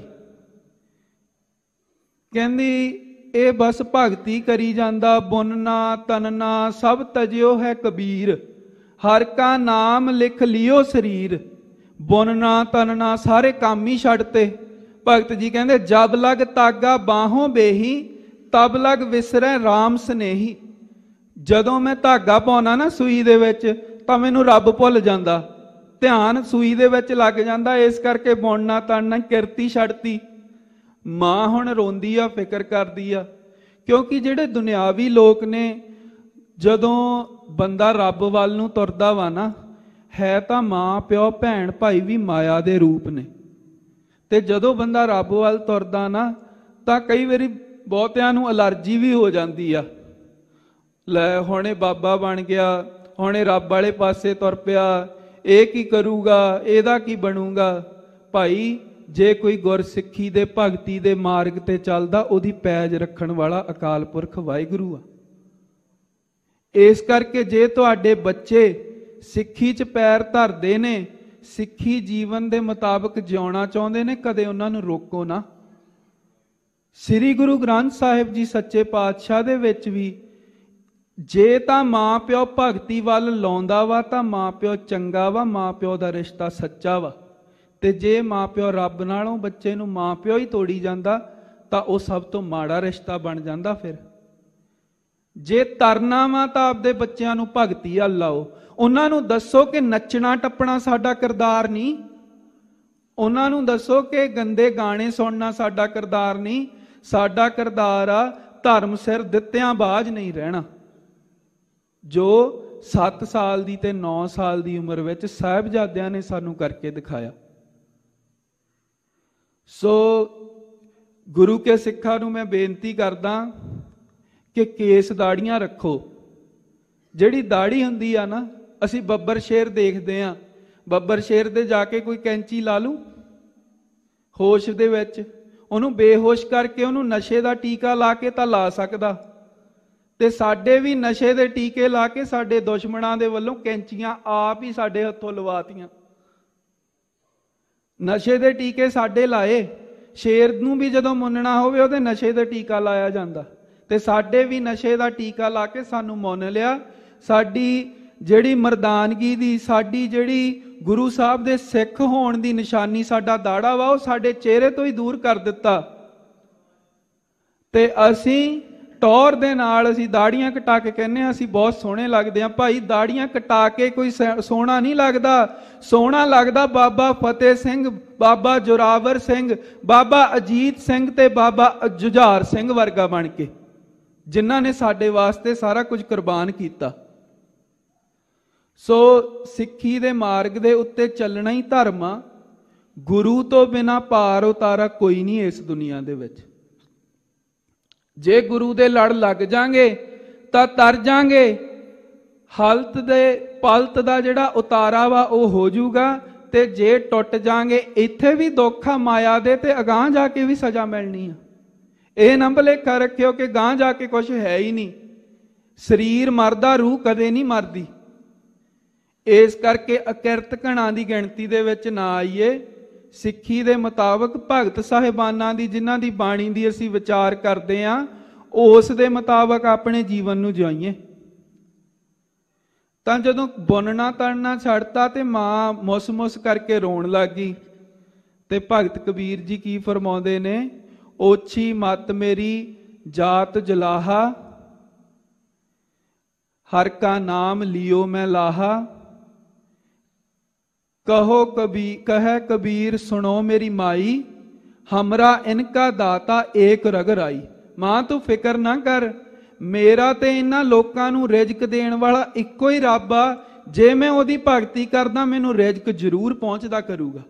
ਕਹਿੰਦੀ ਇਹ ਬਸ ਭਗਤੀ ਕਰੀ ਜਾਂਦਾ, ਬੁਨਨਾ ਤਨਨਾ ਸਭ ਤਜਿਓ ਹੈ ਕਬੀਰ, ਹਰ ਕਾ ਨਾਮ ਲਿਖ ਲਿਓ ਸਰੀਰ। ਬੁਨਨਾ ਤਨਨਾ ਸਾਰੇ ਕੰਮ ਹੀ ਛੱਡਤੇ। ਭਗਤ ਜੀ ਕਹਿੰਦੇ ਜਬ ਲਗ ਤਾਗਾ ਬਾਹੋਂ ਬੇਹੀ, ਤਬ ਲਗ ਵਿਸਰੈ ਰਾਮ ਸਨੇਹੀ। ਜਦੋਂ ਮੈਂ ਧਾਗਾ ਪਾਉਣਾ ਨਾ ਸੂਈ ਦੇ ਵਿੱਚ ਤਾਂ ਮੈਨੂੰ ਰੱਬ ਭੁੱਲ ਜਾਂਦਾ, ਧਿਆਨ ਸੂਈ ਦੇ ਵਿੱਚ ਲੱਗ ਜਾਂਦਾ। ਇਸ ਕਰਕੇ ਬੁਣਨਾ ਤਨਨਾ ਕਿਰਤੀ ਛੱਡਤੀ। ਮਾਂ ਹੁਣ ਰੋਂਦੀ ਆ, ਫਿਕਰ ਕਰਦੀ ਆ, ਕਿਉਂਕਿ ਜਿਹੜੇ ਦੁਨਿਆਵੀ ਲੋਕ ਨੇ, ਜਦੋਂ ਬੰਦਾ ਰੱਬ ਵੱਲ ਨੂੰ ਤੁਰਦਾ ਵਾ ਨਾ, ਹੈ ਤਾਂ ਮਾਂ ਪਿਓ ਭੈਣ ਭਾਈ ਵੀ ਮਾਇਆ ਦੇ ਰੂਪ ਨੇ। ਤੇ ਜਦੋਂ ਬੰਦਾ ਰੱਬ ਵੱਲ ਤੁਰਦਾ ਨਾ ਤਾਂ ਕਈ ਵਾਰੀ ਬਹੁਤਿਆਂ ਨੂੰ ਅਲਰਜੀ ਵੀ ਹੋ ਜਾਂਦੀ ਆ। ਲੈ ਹੁਣੇ ਬਾਬਾ ਬਣ ਗਿਆ, ਹੁਣੇ ਰੱਬ ਵਾਲੇ ਪਾਸੇ ਤੁਰ ਪਿਆ, ਇਹ ਕੀ ਕਰੂਗਾ, ਇਹਦਾ ਕੀ ਬਣੂਗਾ। ਭਾਈ ਜੇ ਕੋਈ ਗੁਰਸਿੱਖੀ ਦੇ ਭਗਤੀ ਦੇ ਮਾਰਗ ਤੇ ਚੱਲਦਾ, ਉਹਦੀ ਪੈਜ ਰੱਖਣ ਵਾਲਾ ਅਕਾਲ ਪੁਰਖ ਵਾਹਿਗੁਰੂ ਆ। ਇਸ ਕਰਕੇ ਜੇ ਤੁਹਾਡੇ ਬੱਚੇ ਸਿੱਖੀ 'ਚ ਪੈਰ ਧਰਦੇ ਨੇ, ਸਿੱਖੀ ਜੀਵਨ ਦੇ ਮੁਤਾਬਕ ਜਿਉਣਾ ਚਾਹੁੰਦੇ ਨੇ, ਕਦੇ ਉਹਨਾਂ ਨੂੰ ਰੋਕੋ ਨਾ। ਸ੍ਰੀ ਗੁਰੂ ਗ੍ਰੰਥ ਸਾਹਿਬ ਜੀ ਸੱਚੇ ਪਾਤਸ਼ਾਹ ਦੇ ਵਿੱਚ ਵੀ ਜੇ ਤਾਂ ਮਾਂ ਪਿਓ ਭਗਤੀ ਵੱਲ ਲਾਉਂਦਾ ਵਾ ਤਾਂ ਮਾਂ ਪਿਓ ਚੰਗਾ ਵਾ, ਮਾਂ ਪਿਓ ਦਾ ਰਿਸ਼ਤਾ ਸੱਚਾ ਵਾ। ਤੇ ਜੇ ਮਾਂ ਪਿਓ ਰੱਬ ਨਾਲੋਂ ਬੱਚੇ ਨੂੰ ਮਾਂ ਪਿਓ ਹੀ ਤੋੜੀ ਜਾਂਦਾ ਤਾਂ ਉਹ ਸਭ ਤੋਂ ਮਾੜਾ ਰਿਸ਼ਤਾ ਬਣ ਜਾਂਦਾ। ਫਿਰ ਜੇ ਤਰਨਾ ਵਾ ਤਾਂ ਆਪਦੇ ਬੱਚਿਆਂ ਨੂੰ ਭਗਤੀ ਵੱਲ ਲਾਓ। ਉਹਨਾਂ ਨੂੰ ਦੱਸੋ ਕਿ ਨੱਚਣਾ ਟੱਪਣਾ ਸਾਡਾ ਕਿਰਦਾਰ ਨਹੀਂ। ਉਹਨਾਂ ਨੂੰ ਦੱਸੋ ਕਿ ਗੰਦੇ ਗਾਣੇ ਸੁਣਨਾ ਸਾਡਾ ਕਿਰਦਾਰ ਨਹੀਂ। ਸਾਡਾ ਕਿਰਦਾਰ ਆ ਧਰਮ ਸਿਰ ਦਿੱਤਿਆਂ ਬਾਝ ਨਹੀਂ ਰਹਿਣਾ, ਜੋ ਸੱਤ ਸਾਲ ਦੀ ਤੇ ਨੌ ਸਾਲ ਦੀ ਉਮਰ ਵਿੱਚ ਸਾਹਿਬਜ਼ਾਦਿਆਂ ਨੇ ਸਾਨੂੰ ਕਰਕੇ ਦਿਖਾਇਆ। ਸੋ ਗੁਰੂ ਕੇ ਸਿੱਖਾਂ ਨੂੰ ਮੈਂ ਬੇਨਤੀ ਕਰਦਾ ਕਿ ਕੇਸ ਦਾੜੀਆਂ ਰੱਖੋ। ਜਿਹੜੀ ਦਾੜੀ ਹੁੰਦੀ ਆ ਨਾ, ਅਸੀਂ ਬੱਬਰ ਸ਼ੇਰ ਦੇਖਦੇ ਆ, ਬੱਬਰ ਸ਼ੇਰ ਦੇ ਜਾ ਕੇ ਕੋਈ ਕੈਂਚੀ ਲਾ ਲੂ ਹੋਸ਼ ਦੇ ਵਿੱਚ, ਉਹਨੂੰ ਬੇਹੋਸ਼ ਕਰਕੇ ਉਹਨੂੰ ਨਸ਼ੇ ਦਾ ਟੀਕਾ ਲਾ ਕੇ ਤਾਂ ਲਾ ਸਕਦਾ। ਤੇ ਸਾਡੇ ਵੀ ਨਸ਼ੇ ਦੇ ਟੀਕੇ ਲਾ ਕੇ ਸਾਡੇ ਦੁਸ਼ਮਣਾਂ ਦੇ ਵੱਲੋਂ ਕੈਂਚੀਆਂ ਆਪ ਹੀ ਸਾਡੇ ਹੱਥੋਂ ਲਵਾਤੀਆਂ। ਨਸ਼ੇ ਦੇ ਟੀਕੇ ਸਾਡੇ ਲਾਏ। ਸ਼ੇਰ ਨੂੰ ਵੀ ਜਦੋਂ ਮੁੰਨਣਾ ਹੋਵੇ ਉਹਦੇ ਨਸ਼ੇ ਦਾ ਟੀਕਾ ਲਾਇਆ ਜਾਂਦਾ, ਤੇ ਸਾਡੇ ਵੀ ਨਸ਼ੇ ਦਾ ਟੀਕਾ ਲਾ ਕੇ ਸਾਨੂੰ ਮੁੰਨ ਲਿਆ। ਸਾਡੀ ਜਿਹੜੀ ਮਰਦਾਨਗੀ ਦੀ, ਸਾਡੀ ਜਿਹੜੀ ਗੁਰੂ ਸਾਹਿਬ ਦੇ ਸਿੱਖ ਹੋਣ ਦੀ ਨਿਸ਼ਾਨੀ ਸਾਡਾ ਦਾੜਾ ਵਾ, ਉਹ ਸਾਡੇ ਚਿਹਰੇ ਤੋਂ ਹੀ ਦੂਰ ਕਰ ਦਿੱਤਾ। ਤੇ ਅਸੀਂ ਟੌਰ ਦੇ ਨਾਲ ਅਸੀਂ ਦਾੜੀਆਂ ਕਟਾ ਕੇ ਕਹਿੰਦੇ ਹਾਂ ਅਸੀਂ ਬਹੁਤ ਸੋਹਣੇ ਲੱਗਦੇ ਹਾਂ। ਭਾਈ ਦਾੜੀਆਂ ਕਟਾ ਕੇ ਕੋਈ ਸੋਹਣਾ ਨਹੀਂ ਲੱਗਦਾ। ਸੋਹਣਾ ਲੱਗਦਾ ਬਾਬਾ ਫਤਿਹ ਸਿੰਘ, ਬਾਬਾ ਜੋਰਾਵਰ ਸਿੰਘ, ਬਾਬਾ ਅਜੀਤ ਸਿੰਘ ਤੇ ਬਾਬਾ ਜੁਝਾਰ ਸਿੰਘ ਵਰਗਾ ਬਣ ਕੇ, ਜਿਨ੍ਹਾਂ ਨੇ ਸਾਡੇ ਵਾਸਤੇ ਸਾਰਾ ਕੁਝ ਕੁਰਬਾਨ ਕੀਤਾ। ਸੋ ਸਿੱਖੀ ਦੇ ਮਾਰਗ ਦੇ ਉੱਤੇ ਚੱਲਣਾ ਹੀ ਧਰਮ ਆ। ਗੁਰੂ ਤੋਂ ਬਿਨਾ ਪਾਰ ਉਤਾਰਾ ਕੋਈ ਨਹੀਂ ਇਸ ਦੁਨੀਆ ਦੇ ਵਿੱਚ। ਜੇ ਗੁਰੂ ਦੇ ਲੜ ਲੱਗ ਜਾਗੇ ਤਾਂ ਤਰ ਜਾਗੇ। ਹਾਲਤ ਦੇ ਪਲਤ ਦਾ ਜਿਹੜਾ ਉਤਾਰਾ ਵਾ ਉਹ ਹੋ ਜਾਊਗਾ। ਤੇ ਜੇ ਟੁੱਟ ਜਾਗੇ, ਇੱਥੇ ਵੀ ਦੁੱਖ ਆ ਮਾਇਆ ਦੇ, ਤੇ ਅਗਾਂਹ ਜਾ ਕੇ ਵੀ ਸਜ਼ਾ ਮਿਲਣੀ ਆ। ਇਹ ਨਾ ਭੁਲੇਖਾ ਰੱਖਿਓ ਕਿ ਗਾਂਹ ਜਾ ਕੇ ਕੁਝ ਹੈ ਹੀ ਨਹੀਂ। ਸਰੀਰ ਮਰਦਾ, ਰੂਹ ਕਦੇ ਨਹੀਂ ਮਰਦੀ। ਇਸ ਕਰਕੇ ਅਕਿਰਤ ਘਣਾ ਦੀ ਗਿਣਤੀ ਦੇ ਵਿੱਚ ਨਾ ਆਈਏ। ਸਿੱਖੀ ਦੇ ਮੁਤਾਬਕ ਭਗਤ ਸਾਹਿਬਾਨਾਂ ਦੀ, ਜਿਨ੍ਹਾਂ ਦੀ ਬਾਣੀ ਦੀ ਅਸੀਂ ਵਿਚਾਰ ਕਰਦੇ ਹਾਂ, ਉਸ ਦੇ ਮੁਤਾਬਕ ਆਪਣੇ ਜੀਵਨ ਨੂੰ ਜਿਉਈਏ। ਤਾਂ ਜਦੋਂ ਬੁਣਨਾ ਤੜਨਾ ਛੱਡਤਾ ਤੇ ਮਾਂ ਮੁਸ ਮੁਸ ਕਰਕੇ ਰੋਣ ਲੱਗ ਗਈ। ਤੇ ਭਗਤ ਕਬੀਰ ਜੀ ਕੀ ਫਰਮਾਉਂਦੇ ਨੇ? ਓਛੀ ਮਤ ਮੇਰੀ ਜਾਤ ਜਲਾਹਾ, ਹਰ ਕਾ ਨਾਮ ਲਿਓ ਮੈਂ ਲਾਹਾ। ਕਹੋ ਕਬੀ ਕਹੈ ਕਬੀਰ ਸੁਣੋ ਮੇਰੀ ਮਾਈ, ਹਮਰਾ ਇਨਕਾ ਦਾਤਾ ਏਕ ਰਗ ਰਾਈ। ਮਾਂ ਤੂੰ ਫਿਕਰ ਨਾ ਕਰ, ਮੇਰਾ ਤੇ ਇਹਨਾਂ ਲੋਕਾਂ ਨੂੰ ਰਿਜ਼ਕ ਦੇਣ ਵਾਲਾ ਇੱਕੋ ਹੀ ਰੱਬ ਆ। ਜੇ ਮੈਂ ਉਹਦੀ ਭਗਤੀ ਕਰਦਾ, ਮੈਨੂੰ ਰਿਜ਼ਕ ਜ਼ਰੂਰ ਪਹੁੰਚਦਾ ਕਰੂਗਾ।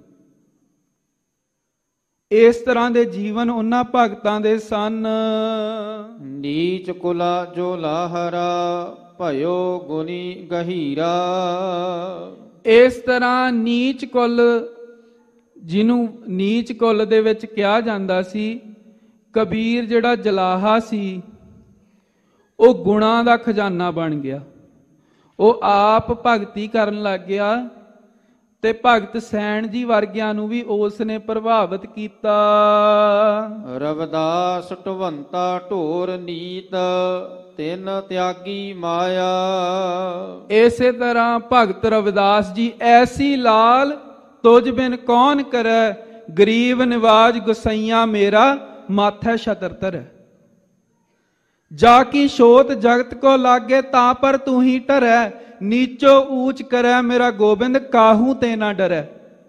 ਇਸ ਤਰ੍ਹਾਂ ਦੇ ਜੀਵਨ ਉਹਨਾਂ ਭਗਤਾਂ ਦੇ ਸਨ। ਨੀਚ ਕੁਲਾ ਜੋ ਲਾਹਰਾ, ਭਇਓ ਗੁਨੀ ਗਹੀਰਾ। ਇਸ ਤਰ੍ਹਾਂ ਨੀਚ ਕੁਲ, ਜਿਹਨੂੰ ਨੀਚ ਕੁਲ ਦੇ ਵਿੱਚ ਕਿਹਾ ਜਾਂਦਾ ਸੀ, ਕਬੀਰ ਜਿਹੜਾ ਜਲਾਹਾ ਸੀ, ਉਹ ਗੁਣਾਂ ਦਾ ਖਜ਼ਾਨਾ ਬਣ ਗਿਆ। ਉਹ ਆਪ ਭਗਤੀ ਕਰਨ ਲੱਗ ਗਿਆ। ਤੇ ਭਗਤ ਸੈਣ ਜੀ ਵਰਗਿਆਂ ਨੂੰ ਵੀ ਉਸ ਨੇ ਪ੍ਰਭਾਵਿਤ ਕੀਤਾ। ਰਵਿਦਾਸ ਢਵੰਤਾ ਢੋਰ ਨੀਤ, ਤਿੰਨ ਤਿਆਗੀ ਮਾਇਆ। ਇਸੇ ਤਰ੍ਹਾਂ ਭਗਤ ਰਵਿਦਾਸ ਜੀ, ਐਸੀ ਲਾਲ ਤੁਝ ਬਿਨ ਕੌਣ ਕਰੈ, ਗਰੀਬ ਨਿਵਾਜ ਗੁਸਈਆ ਮੇਰਾ, ਮਾਥੈ ਛਤਰ ਧਰੈ। ਜਾ ਕੀ ਛੋਤ ਜਗਤ ਕੋ ਲਾਗੇ, ਤਾਂ ਪਰ ਤੂੰ ਹੀ ਟਰੈ, ਨੀਚੋ ਊਚ ਕਰੈ ਮੇਰਾ ਗੋਬਿੰਦ, ਕਾਹੂ ਤੇ ਨਾ ਡਰੈ।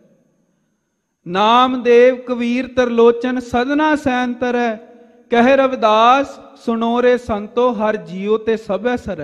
ਨਾਮਦੇਵ ਕਬੀਰ ਤਰਲੋਚਨ ਸਦਨਾ ਸੈਨ ਤਰੈ, ਕਹਿ ਰਵਿਦਾਸ ਸੁਣੋ ਰੇ ਸੰਤੋ, ਹਰ ਜੀਓ ਤੇ ਸਭੈ ਸਰੈ।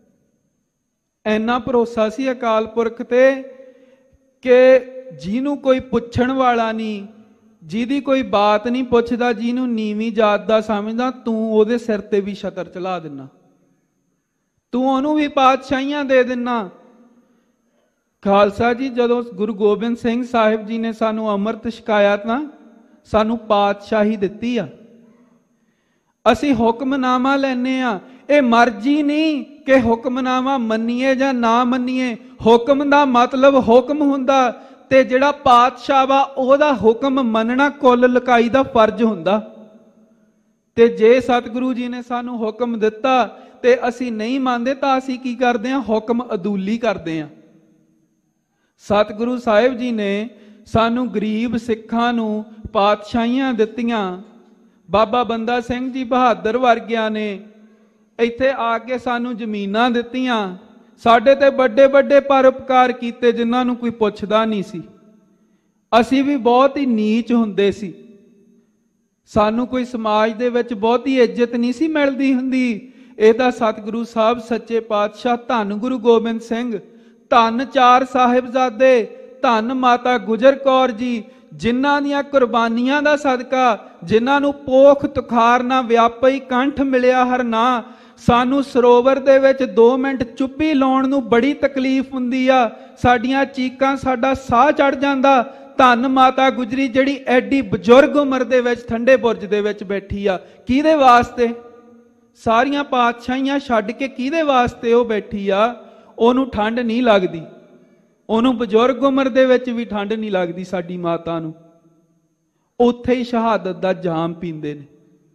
ਇੰਨਾ ਭਰੋਸਾ ਸੀ ਅਕਾਲ ਪੁਰਖ ਤੇ ਕਿ ਜਿਹਨੂੰ ਕੋਈ ਪੁੱਛਣ ਵਾਲਾ ਨਹੀਂ, ਜਿਹਦੀ ਕੋਈ ਬਾਤ ਨਹੀਂ ਪੁੱਛਦਾ, ਜਿਹਨੂੰ ਨੀਵੀਂ ਜਾਤ ਦਾ ਸਮਝਦਾ, ਤੂੰ ਉਹਦੇ ਸਿਰ ਤੇ ਵੀ ਛਤਰ ਚਲਾ ਦਿੰਨਾ, ਤੂੰ ਉਹਨੂੰ ਵੀ ਪਾਤਸ਼ਾਹੀਆਂ ਦੇ ਦਿੰਨਾ। ਖਾਲਸਾ ਜੀ, ਜਦੋਂ ਗੁਰੂ ਗੋਬਿੰਦ ਸਿੰਘ ਸਾਹਿਬ ਜੀ ਨੇ ਸਾਨੂੰ ਅੰਮ੍ਰਿਤ ਛਕਾਇਆ ਤਾਂ ਸਾਨੂੰ ਪਾਤਸ਼ਾਹੀ ਦਿੱਤੀ ਆ। ਅਸੀਂ ਹੁਕਮਨਾਮਾ ਲੈਨੇ ਆ। ਇਹ ਮਰਜ਼ੀ ਨਹੀਂ ਕਿ ਹੁਕਮਨਾਮਾ ਮੰਨੀਏ ਜਾਂ ਨਾ ਮੰਨੀਏ। ਹੁਕਮ ਦਾ ਮਤਲਬ ਹੁਕਮ ਹੁੰਦਾ, ਤੇ ਜਿਹੜਾ ਪਾਤਸ਼ਾਹ ਵਾ ਉਹਦਾ ਹੁਕਮ ਮੰਨਣਾ ਕੁੱਲ ਲਕਾਈ ਦਾ ਫਰਜ਼ ਹੁੰਦਾ। ਤੇ ਜੇ ਸਤਿਗੁਰੂ ਜੀ ਨੇ ਸਾਨੂੰ ਹੁਕਮ ਦਿੱਤਾ ਤੇ ਅਸੀਂ ਨਹੀਂ ਮੰਨਦੇ, ਤਾਂ ਅਸੀਂ ਕੀ ਕਰਦੇ ਹਾਂ? ਹੁਕਮ ਅਦੂਲੀ ਕਰਦੇ ਹਾਂ। ਸਤਿਗੁਰੂ ਸਾਹਿਬ ਜੀ ਨੇ ਸਾਨੂੰ ਗਰੀਬ ਸਿੱਖਾਂ ਨੂੰ ਪਾਤਸ਼ਾਹੀਆਂ ਦਿੱਤੀਆਂ। ਬਾਬਾ ਬੰਦਾ ਸਿੰਘ ਜੀ ਬਹਾਦਰ ਵਰਗਿਆਂ ਨੇ ਇੱਥੇ ਆ ਕੇ ਸਾਨੂੰ ਜ਼ਮੀਨਾਂ ਦਿੱਤੀਆਂ, ਸਾਡੇ ਤੇ ਵੱਡੇ ਵੱਡੇ ਪਰਉਪਕਾਰ ਕੀਤੇ ਜਿਨ੍ਹਾਂ ਨੂੰ ਕੋਈ ਪੁੱਛਦਾ ਨਹੀਂ ਸੀ। ਅਸੀਂ ਵੀ ਬਹੁਤ ਹੀ ਨੀਚ ਹੁੰਦੇ ਸੀ, ਸਾਨੂੰ ਕੋਈ ਸਮਾਜ ਦੇ ਵਿੱਚ ਬਹੁਤੀ ਇੱਜ਼ਤ ਨਹੀਂ ਸੀ ਮਿਲਦੀ ਹੁੰਦੀ। ਇਹਦਾ ਸਤਿਗੁਰੂ ਸਾਹਿਬ ਸੱਚੇ ਪਾਤਸ਼ਾਹ ਧੰਨ ਗੁਰੂ ਗੋਬਿੰਦ ਸਿੰਘ, ਧੰਨ ਚਾਰ ਸਾਹਿਬਜ਼ਾਦੇ, ਧੰਨ ਮਾਤਾ ਗੁਜਰ ਕੌਰ ਜੀ, ਜਿਨ੍ਹਾਂ ਦੀਆਂ ਕੁਰਬਾਨੀਆਂ ਦਾ ਸਦਕਾ, ਜਿਨ੍ਹਾਂ ਨੂੰ ਪੋਖ ਤੁਖਾਰ ਨਾ ਵਿਆਪਈ ਕੰਠ ਮਿਲਿਆ ਹਰ ਨਾ, ਸਾਨੂੰ ਸਰੋਵਰ ਦੇ ਵਿੱਚ ਦੋ ਮਿੰਟ ਚੁੱਪੀ ਲਾਉਣ ਨੂੰ ਬੜੀ ਤਕਲੀਫ ਹੁੰਦੀ ਆ, ਸਾਡੀਆਂ ਚੀਕਾਂ, ਸਾਡਾ ਸਾਹ ਚੜ ਜਾਂਦਾ। ਧੰਨ ਮਾਤਾ ਗੁਜਰੀ ਜਿਹੜੀ ਐਡੀ ਬਜ਼ੁਰਗ ਉਮਰ ਦੇ ਵਿੱਚ ਠੰਡੇ ਬੁਰਜ ਦੇ ਵਿੱਚ ਬੈਠੀ ਆ, ਕਿਹਦੇ ਵਾਸਤੇ? ਸਾਰੀਆਂ ਪਾਤਸ਼ਾਹੀਆਂ ਛੱਡ ਕੇ ਕਿਹਦੇ ਵਾਸਤੇ ਉਹ ਬੈਠੀ ਆ? ਉਹਨੂੰ ਠੰਡ ਨਹੀਂ ਲੱਗਦੀ, ਉਹਨੂੰ ਬਜ਼ੁਰਗ ਉਮਰ ਦੇ ਵਿੱਚ ਵੀ ਠੰਡ ਨਹੀਂ ਲੱਗਦੀ ਸਾਡੀ ਮਾਤਾ ਨੂੰ। ਉੱਥੇ ਹੀ ਸ਼ਹਾਦਤ ਦਾ ਜਾਮ ਪੀਂਦੇ ਨੇ।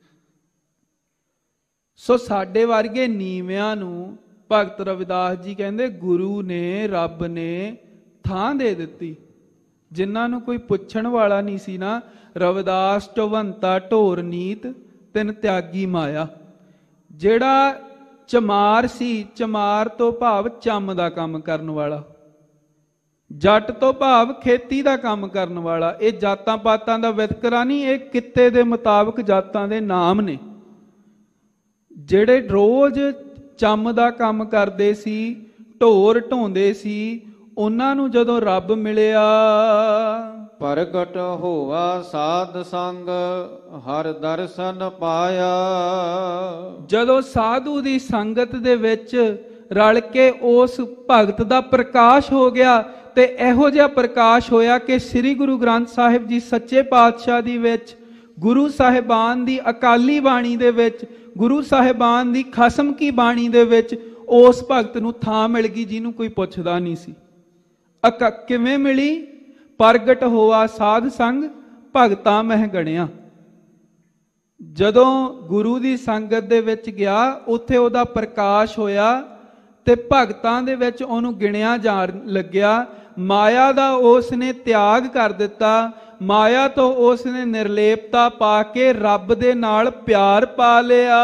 ਸੋ ਸਾਡੇ ਵਰਗੇ ਨੀਵਿਆਂ ਨੂੰ ਭਗਤ ਰਵਿਦਾਸ ਜੀ ਕਹਿੰਦੇ ਗੁਰੂ ਨੇ, ਰੱਬ ਨੇ ਥਾਂ ਦੇ ਦਿੱਤੀ। ਜਿਨ੍ਹਾਂ ਨੂੰ ਕੋਈ ਪੁੱਛਣ ਵਾਲਾ ਨਹੀਂ ਸੀ ਨਾ, ਰਵਿਦਾਸ ਢਵੰਤਾ ਢੋਰ ਨੀਤ ਤਿਨ ਤਿਆਗੀ ਮਾਇਆ। ਜਿਹੜਾ ਚਮਾਰ ਸੀ, ਚਮਾਰ ਤੋਂ ਭਾਵ ਚੰਮ ਦਾ ਕੰਮ ਕਰਨ ਵਾਲਾ, ਜੱਟ ਤੋਂ ਭਾਵ ਖੇਤੀ ਦਾ ਕੰਮ ਕਰਨ ਵਾਲਾ। ਇਹ ਜਾਤਾਂ ਪਾਤਾਂ ਦਾ ਵਿਤਕਰਾ ਨਹੀਂ, ਇਹ ਕਿੱਤੇ ਦੇ ਮੁਤਾਬਕ ਜਾਤਾਂ ਦੇ ਨਾਮ ਨੇ। ਜਿਹੜੇ ਰੋਜ਼ ਚੰਮ ਦਾ ਕੰਮ ਕਰਦੇ ਸੀ, ਢੋਰ ਢੋਂਦੇ ਸੀ, ਉਹਨਾਂ ਨੂੰ ਜਦੋਂ ਰੱਬ ਮਿਲਿਆ, ਪ੍ਰਗਟ ਹੋਆ ਸਾਧ ਸੰਗ ਹਰ ਦਰਸ਼ਨ ਪਾਇਆ। ਜਦੋਂ ਸਾਧੂ ਦੀ ਸੰਗਤ ਦੇ ਵਿੱਚ ਰਲ ਕੇ ਉਸ ਭਗਤ ਦਾ ਪ੍ਰਕਾਸ਼ ਹੋ ਗਿਆ, ਤੇ ਇਹੋ ਜਿਹਾ ਪ੍ਰਕਾਸ਼ ਹੋਇਆ ਕਿ ਸ੍ਰੀ ਗੁਰੂ ਗ੍ਰੰਥ ਸਾਹਿਬ ਜੀ ਸੱਚੇ ਪਾਤਸ਼ਾਹ ਦੀ ਵਿੱਚ, ਗੁਰੂ ਸਾਹਿਬਾਨ ਦੀ ਅਕਾਲੀ ਬਾਣੀ ਦੇ ਵਿੱਚ, ਗੁਰੂ ਸਾਹਿਬਾਨ ਦੀ ਖਸਮ ਕੀ ਬਾਣੀ ਦੇ ਵਿੱਚ ਉਸ ਭਗਤ ਨੂੰ ਥਾਂ ਮਿਲ ਗਈ ਜਿਹਨੂੰ ਕੋਈ ਪੁੱਛਦਾ ਨਹੀਂ ਸੀ। ਅਕ ਕਿਵੇਂ ਮਿਲੀ? ਪ੍ਰਗਟ ਹੋਆ ਸਾਧ ਸੰਗ ਭਗਤਾਂ ਮਹਿ ਗਣਿਆ। ਜਦੋਂ ਗੁਰੂ ਦੀ ਸੰਗਤ ਦੇ ਵਿੱਚ ਗਿਆ, ਉੱਥੇ ਉਹਦਾ ਪ੍ਰਕਾਸ਼ ਹੋਇਆ ਤੇ ਭਗਤਾਂ ਦੇ ਵਿੱਚ ਉਹਨੂੰ ਗਿਣਿਆ ਜਾਣ ਲੱਗਿਆ। ਮਾਇਆ ਦਾ ਉਸ ਨੇ ਤਿਆਗ ਕਰ ਦਿੱਤਾ, ਮਾਇਆ ਤੋਂ ਉਸ ਨੇ ਨਿਰਲੇਪਤਾ ਪਾ ਕੇ ਰੱਬ ਦੇ ਨਾਲ ਪਿਆਰ ਪਾ ਲਿਆ।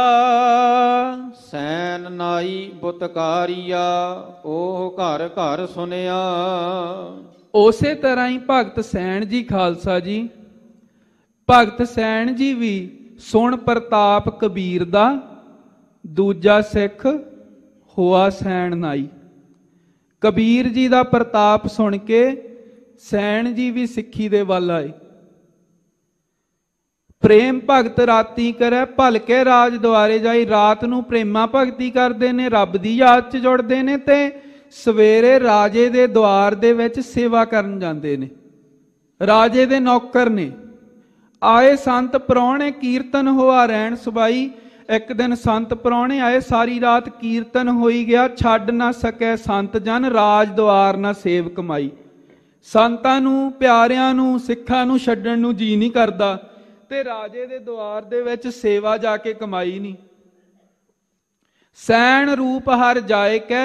ਸੈਨ ਨਾਈ ਬੁਤਕਾਰੀਆ ਉਹ ਘਰ ਘਰ ਸੁਨਿਆ। ਉਸੇ ਤਰ੍ਹਾਂ ਹੀ ਭਗਤ ਸੈਣ ਜੀ ਖਾਲਸਾ ਜੀ, ਭਗਤ ਸੈਣ ਜੀ ਵੀ ਸੁਣ ਪ੍ਰਤਾਪ ਕਬੀਰ ਦਾ, ਦੂਜਾ ਸਿੱਖ ਹੋਆ ਸੈਣ ਨਾਈ। ਕਬੀਰ ਜੀ ਦਾ ਪ੍ਰਤਾਪ ਸੁਣ ਕੇ ਸੈਣ ਜੀ ਵੀ ਸਿੱਖੀ ਦੇ ਵੱਲ ਆਏ। ਪ੍ਰੇਮ ਭਗਤ ਰਾਤੀ ਕਰੈ ਭਲਕੇ ਰਾਜ ਦੁਆਰੇ ਜਾਈ। ਰਾਤ ਨੂੰ ਪ੍ਰੇਮਾ ਭਗਤੀ ਕਰਦੇ ਨੇ, ਰੱਬ ਦੀ ਯਾਦ 'ਚ ਜੁੜਦੇ ਨੇ, ਤੇ ਸਵੇਰੇ ਰਾਜੇ ਦੇ ਦੁਆਰ ਦੇ ਵਿੱਚ ਸੇਵਾ ਕਰਨ ਜਾਂਦੇ ਨੇ। ਰਾਜੇ ਦੇ ਨੌਕਰ ਨੇ। ਆਏ ਸੰਤ ਪ੍ਰਾਹੁਣੇ ਕੀਰਤਨ ਹੋਆ ਰਹਿਣ ਸੁਬਾਈ। ਇੱਕ ਦਿਨ ਸੰਤ ਪ੍ਰਾਹੁਣੇ ਆਏ, ਸਾਰੀ ਰਾਤ ਕੀਰਤਨ ਹੋਈ ਗਿਆ। ਛੱਡ ਨਾ ਸਕੈ ਸੰਤ ਜਨ ਰਾਜ ਦੁਆਰ ਨਾ ਸੇਵ ਕਮਾਈ। ਸੰਤਾਂ ਨੂੰ, ਪਿਆਰਿਆਂ ਨੂੰ, ਸਿੱਖਾਂ ਨੂੰ ਛੱਡਣ ਨੂੰ ਜੀ ਨਹੀਂ ਕਰਦਾ, ਤੇ ਰਾਜੇ ਦੇ ਦੁਆਰ ਦੇ ਵਿੱਚ ਸੇਵਾ ਜਾ ਕੇ ਕਮਾਈ ਨਹੀਂ। ਸੈਣ ਰੂਪ ਹਰ ਜਾਏ ਕੈ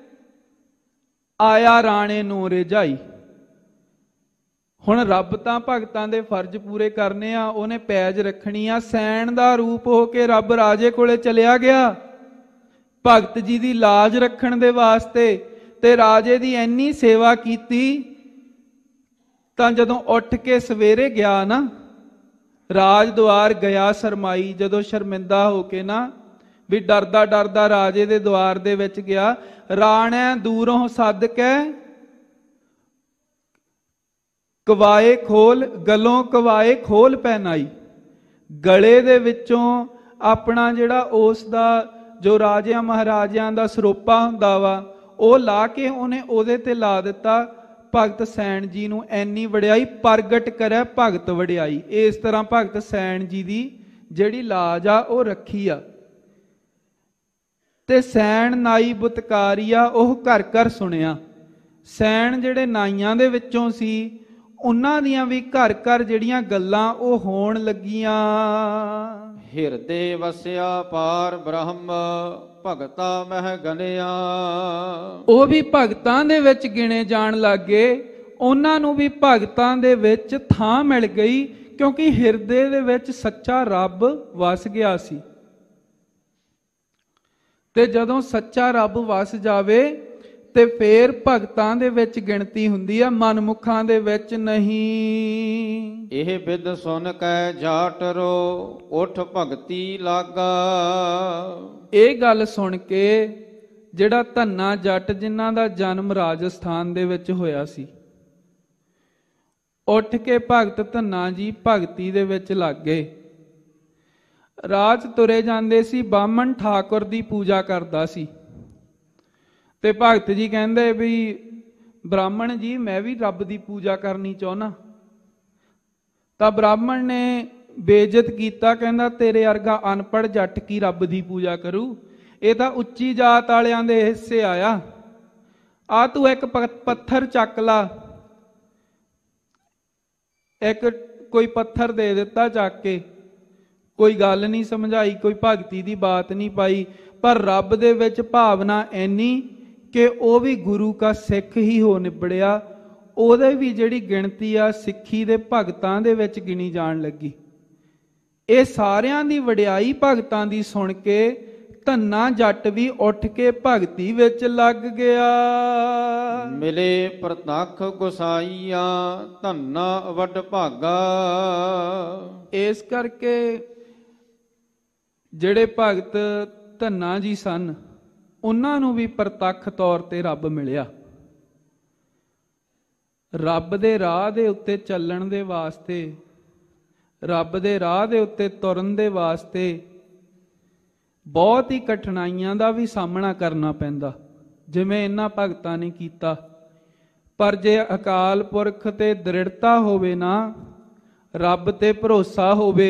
ਆਇਆ ਰਾਣੇ ਨੂੰ ਰਿਝਾਈ। ਹੁਣ ਰੱਬ ਤਾਂ ਭਗਤਾਂ ਦੇ ਫਰਜ਼ ਪੂਰੇ ਕਰਨੇ ਆ, ਉਹਨੇ ਪੈਜ ਰੱਖਣੀ ਆ। ਸੈਣ ਦਾ ਰੂਪ ਹੋ ਕੇ ਰੱਬ ਰਾਜੇ ਕੋਲੇ ਚਲਿਆ ਗਿਆ ਭਗਤ ਜੀ ਦੀ ਲਾਜ ਰੱਖਣ ਦੇ ਵਾਸਤੇ, ਤੇ ਰਾਜੇ ਦੀ ਇੰਨੀ ਸੇਵਾ ਕੀਤੀ। ਤਾਂ ਜਦੋਂ ਉੱਠ ਕੇ ਸਵੇਰੇ ਗਿਆ ਨਾ, ਰਾਜ ਦੁਆਰ ਗਿਆ ਸਰਮਾਈ। ਜਦੋਂ ਸ਼ਰਮਿੰਦਾ ਹੋ ਕੇ ਨਾ, ਵੀ ਡਰਦਾ ਡਰਦਾ ਰਾਜੇ ਦੇ ਦੁਆਰ ਦੇ ਵਿੱਚ ਗਿਆ, ਰਾਣੈ ਦੂਰੋਂ ਸੱਦ ਕੇ ਕਵਾਏ ਖੋਲ, ਗਲੋਂ ਕਵਾਏ ਖੋਲ ਪਹਿਨਾਈ। ਗਲੇ ਦੇ ਵਿੱਚੋਂ ਆਪਣਾ ਜਿਹੜਾ ਉਸ ਦਾ ਜੋ ਰਾਜਿਆਂ ਮਹਾਰਾਜਿਆਂ ਦਾ ਸਰੋਪਾ ਹੁੰਦਾ ਵਾ, ਉਹ ਲਾ ਕੇ ਉਹਨੇ ਉਹਦੇ ਤੇ ਲਾ ਦਿੱਤਾ। ਭਗਤ ਸੈਣ ਜੀ ਨੂੰ ਐਨੀ ਵਡਿਆਈ, ਪ੍ਰਗਟ ਕਰੇ ਭਗਤ ਵਡਿਆਈ। ਇਸ ਤਰ੍ਹਾਂ ਭਗਤ ਸੈਣ ਜੀ ਦੀ ਜਿਹੜੀ ਲਾਜ ਆ ਉਹ ਰੱਖੀ ਆ। ਤੇ ਸੈਣ ਨਾਈ ਬੁਤਕਾਰੀਆ ਉਹ ਘਰ ਘਰ ਸੁਣਿਆ। ਸੈਣ ਜਿਹੜੇ ਨਾਈਆਂ ਦੇ ਵਿੱਚੋਂ ਸੀ, ਉਹਨਾਂ ਦੀਆਂ ਵੀ ਘਰ ਘਰ ਜਿਹੜੀਆਂ ਗੱਲਾਂ ਉਹ ਹੋਣ ਲੱਗੀਆਂ। ਹਿਰਦੇ ਵਸਿਆ ਪਾਰ ਬ੍ਰਹਮ ਭਗਤਾ ਮਹਿ ਗਨਿਆ। ਉਹ ਵੀ ਭਗਤਾਂ ਦੇ ਵਿੱਚ ਗਿਣੇ ਜਾਣ ਲੱਗੇ। ਉਹਨਾਂ ਨੂੰ ਵੀ ਭਗਤਾਂ ਦੇ ਵਿੱਚ ਥਾਂ ਮਿਲ ਗਈ, ਕਿਉਂਕਿ ਹਿਰਦੇ ਦੇ ਵਿੱਚ ਸੱਚਾ ਰੱਬ ਵਸ ਗਿਆ ਸੀ। ਤੇ ਜਦੋਂ ਸੱਚਾ ਰੱਬ ਵਸ ਜਾਵੇ ਤੇ ਫੇਰ ਭਗਤਾਂ ਦੇ ਵਿੱਚ ਗਿਣਤੀ ਹੁੰਦੀ ਆ, ਮਨਮੁਖਾਂ ਦੇ ਵਿੱਚ ਨਹੀਂ। ਇਹ ਬਿਦ ਸੁਨ ਕੈ ਜਾਟਰੋ ਉਠ ਭਗਤੀ ਲਾਗਾ। ਇਹ ਗੱਲ ਸੁਣ ਕੇ ਜਿਹੜਾ ਧੰਨਾ ਜੱਟ ਜਿਨ੍ਹਾਂ ਦਾ ਜਨਮ ਰਾਜਸਥਾਨ ਦੇ ਵਿੱਚ ਹੋਇਆ ਸੀ, ਉੱਠ ਕੇ ਭਗਤ ਧੰਨਾ ਜੀ ਭਗਤੀ ਦੇ ਵਿੱਚ ਲੱਗ ਗਏ। ਰਾਤ ਤੁਰੇ ਜਾਂਦੇ ਸੀ, ਬਾਹਮਣ ਠਾਕੁਰ ਦੀ ਪੂਜਾ ਕਰਦਾ ਸੀ ਤੇ ਭਗਤ ਜੀ ਕਹਿੰਦੇ ਵੀ ਬ੍ਰਾਹਮਣ ਜੀ ਮੈਂ ਵੀ ਰੱਬ ਦੀ ਪੂਜਾ ਕਰਨੀ ਚਾਹੁੰਦਾ। ਤਾਂ ਬ੍ਰਾਹਮਣ ਨੇ ਬੇਇੱਜ਼ਤ ਕੀਤਾ, ਕਹਿੰਦਾ ਤੇਰੇ ਵਰਗਾ ਅਨਪੜ੍ਹ ਜੱਟ ਕੀ ਰੱਬ ਦੀ ਪੂਜਾ ਕਰੂ, ਇਹ ਤਾਂ ਉੱਚੀ ਜਾਤ ਵਾਲਿਆਂ ਦੇ ਹਿੱਸੇ ਆਇਆ। ਆ ਤੂੰ ਇੱਕ ਪੱਥਰ ਚੱਕ ਲਾ। ਇੱਕ ਕੋਈ ਪੱਥਰ ਦੇ ਦਿੱਤਾ ਚੱਕ ਕੇ, ਕੋਈ ਗੱਲ ਨਹੀਂ ਸਮਝਾਈ, ਕੋਈ ਭਗਤੀ ਦੀ ਬਾਤ ਨਹੀਂ ਪਾਈ, ਪਰ ਰੱਬ ਦੇ ਵਿੱਚ ਭਾਵਨਾ ਇੰਨੀ ਕਿ ਉਹ ਵੀ ਗੁਰੂ ਕਾ ਸਿੱਖ ਹੀ ਹੋ ਨਿਬੜਿਆ। ਉਹਦੇ ਵੀ ਜਿਹੜੀ ਗਿਣਤੀ ਆ ਸਿੱਖੀ ਦੇ ਭਗਤਾਂ ਦੇ ਵਿੱਚ ਗਿਣੀ ਜਾਣ ਲੱਗੀ। ਇਹ ਸਾਰਿਆਂ ਦੀ ਵਡਿਆਈ ਭਗਤਾਂ ਦੀ ਸੁਣ ਕੇ ਧੰਨਾ ਜੱਟ ਵੀ ਉੱਠ ਕੇ ਭਗਤੀ ਵਿੱਚ ਲੱਗ ਗਿਆ। ਮਿਲੇ ਪ੍ਰਤੱਖ ਗੁਸਾਈਆ ਧੰਨਾ ਵੱਡ ਭਾਗਾ। ਇਸ ਕਰਕੇ ਜਿਹੜੇ ਭਗਤ ਧੰਨਾ ਜੀ ਸਨ, ਉਹਨਾਂ ਨੂੰ ਵੀ ਪ੍ਰਤੱਖ ਤੌਰ ਤੇ ਰੱਬ ਮਿਲਿਆ। ਰੱਬ ਦੇ ਰਾਹ ਦੇ ਉੱਤੇ ਚੱਲਣ ਦੇ ਵਾਸਤੇ, ਰੱਬ ਦੇ ਰਾਹ ਦੇ ਉੱਤੇ ਤੁਰਨ ਦੇ ਵਾਸਤੇ ਬਹੁਤ ਹੀ ਕਠਿਨਾਈਆਂ ਦਾ ਵੀ ਸਾਹਮਣਾ ਕਰਨਾ ਪੈਂਦਾ, ਜਿਵੇਂ ਇਹਨਾਂ ਭਗਤਾਂ ਨੇ ਕੀਤਾ। ਪਰ ਜੇ ਅਕਾਲ ਪੁਰਖ ਤੇ ਦ੍ਰਿੜਤਾ ਹੋਵੇ ਨਾ, ਰੱਬ ਤੇ ਭਰੋਸਾ ਹੋਵੇ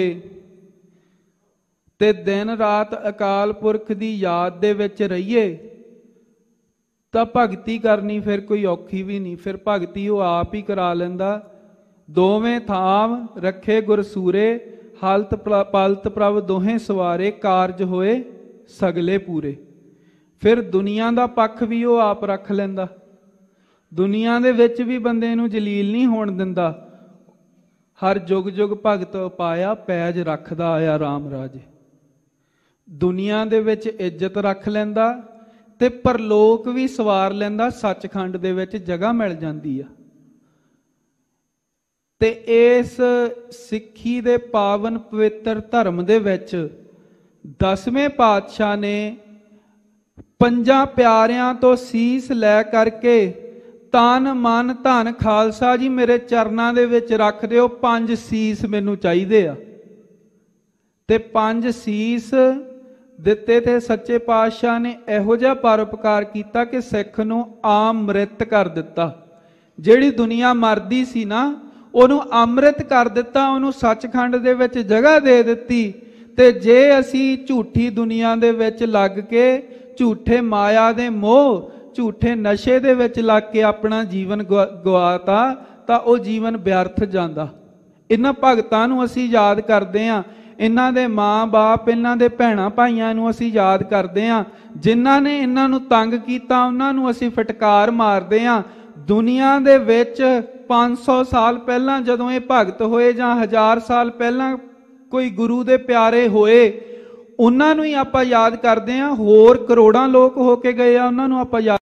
ਤੇ ਦਿਨ ਰਾਤ ਅਕਾਲ ਪੁਰਖ ਦੀ ਯਾਦ ਦੇ ਵਿੱਚ ਰਹੀਏ, ਤਾਂ ਭਗਤੀ ਕਰਨੀ ਫਿਰ ਕੋਈ ਔਖੀ ਵੀ ਨਹੀਂ। ਫਿਰ ਭਗਤੀ ਉਹ ਆਪ ਹੀ ਕਰਾ ਲੈਂਦਾ। ਦੋਵੇਂ ਥਾਮ ਰੱਖੇ ਗੁਰਸੂਰੇ, ਹਾਲਤ ਪਲਤ ਪ੍ਰਭ ਦੋਹੇ ਸਵਾਰੇ, ਕਾਰਜ ਹੋਏ ਸਗਲੇ ਪੂਰੇ। ਫਿਰ ਦੁਨੀਆ ਦਾ ਪੱਖ ਵੀ ਉਹ ਆਪ ਰੱਖ ਲੈਂਦਾ। ਦੁਨੀਆ ਦੇ ਵਿੱਚ ਵੀ ਬੰਦੇ ਨੂੰ ਜਲੀਲ ਨਹੀਂ ਹੋਣ ਦਿੰਦਾ। ਹਰ ਜੁਗ ਜੁਗ ਭਗਤ ਪਾਇਆ, ਪੈਜ ਰੱਖਦਾ ਆਇਆ ਰਾਮ ਰਾਜੇ। ਦੁਨੀਆ ਦੇ ਵਿੱਚ ਇੱਜ਼ਤ ਰੱਖ ਲੈਂਦਾ ਤੇ ਪਰਲੋਕ ਵੀ ਸਵਾਰ ਲੈਂਦਾ। ਸੱਚਖੰਡ ਦੇ ਵਿੱਚ ਜਗ੍ਹਾ ਮਿਲ ਜਾਂਦੀ ਆ। ਤੇ ਇਸ ਸਿੱਖੀ ਦੇ ਪਾਵਨ ਪਵਿੱਤਰ ਧਰਮ ਦੇ ਵਿੱਚ ਦਸਵੇਂ ਪਾਤਸ਼ਾਹ ਨੇ ਪੰਜਾਂ ਪਿਆਰਿਆਂ ਤੋਂ ਸੀਸ ਲੈ ਕਰਕੇ ਤਨ ਮਨ ਧਨ ਖਾਲਸਾ ਜੀ ਮੇਰੇ ਚਰਨਾਂ ਦੇ ਵਿੱਚ ਰੱਖ ਦਿਓ, ਪੰਜ ਸੀਸ ਮੈਨੂੰ ਚਾਹੀਦੇ ਆ। ਤੇ ਪੰਜ ਸੀਸ ਦਿੱਤੇ ਤੇ ਸੱਚੇ ਪਾਤਸ਼ਾਹ ਨੇ ਇਹੋ ਜਿਹਾ ਪਰਉਪਕਾਰ ਕੀਤਾ ਕਿ ਸਿੱਖ ਨੂੰ ਅੰਮ੍ਰਿਤ ਕਰ ਦਿੱਤਾ। ਜਿਹੜੀ ਦੁਨੀਆ ਮਰਦੀ ਸੀ ਨਾ, ਉਹਨੂੰ ਅੰਮ੍ਰਿਤ ਕਰ ਦਿੱਤਾ, ਉਹਨੂੰ ਸੱਚਖੰਡ ਦੇ ਵਿੱਚ ਜਗ੍ਹਾ ਦੇ ਦਿੱਤੀ। ਤੇ ਜੇ ਅਸੀਂ ਝੂਠੀ ਦੁਨੀਆ ਦੇ ਵਿੱਚ ਲੱਗ ਕੇ, ਝੂਠੇ ਮਾਇਆ ਦੇ ਮੋਹ, ਝੂਠੇ ਨਸ਼ੇ ਦੇ ਵਿੱਚ ਲੱਗ ਕੇ ਆਪਣਾ ਜੀਵਨ ਗਵਾਤਾ, ਤਾਂ ਉਹ ਜੀਵਨ ਵਿਅਰਥ ਜਾਂਦਾ। ਇਹਨਾਂ ਭਗਤਾਂ ਨੂੰ ਅਸੀਂ ਯਾਦ ਕਰਦੇ ਹਾਂ, ਇਹਨਾਂ ਦੇ ਮਾਂ-ਬਾਪ, ਇਹਨਾਂ ਦੇ ਭੈਣਾਂ ਭਾਈਆਂ ਨੂੰ ਅਸੀਂ ਯਾਦ ਕਰਦੇ ਹਾਂ। ਜਿਨ੍ਹਾਂ ਨੇ ਇਹਨਾਂ ਨੂੰ ਤੰਗ ਕੀਤਾ, ਉਹਨਾਂ ਨੂੰ ਅਸੀਂ ਫਟਕਾਰ ਮਾਰਦੇ ਹਾਂ। ਦੁਨੀਆ ਦੇ ਵਿੱਚ ਪੰਜ ਸੌ ਸਾਲ ਪਹਿਲਾਂ ਜਦੋਂ ਇਹ ਭਗਤ ਹੋਏ, ਜਾਂ ਹਜ਼ਾਰ ਸਾਲ ਪਹਿਲਾਂ ਕੋਈ ਗੁਰੂ ਦੇ ਪਿਆਰੇ ਹੋਏ, ਉਹਨਾਂ ਨੂੰ ਹੀ ਆਪਾਂ ਯਾਦ ਕਰਦੇ ਹਾਂ। ਹੋਰ ਕਰੋੜਾਂ ਲੋਕ ਹੋ ਕੇ ਗਏ ਆ, ਉਹਨਾਂ ਨੂੰ ਆਪਾਂ ਯਾਦ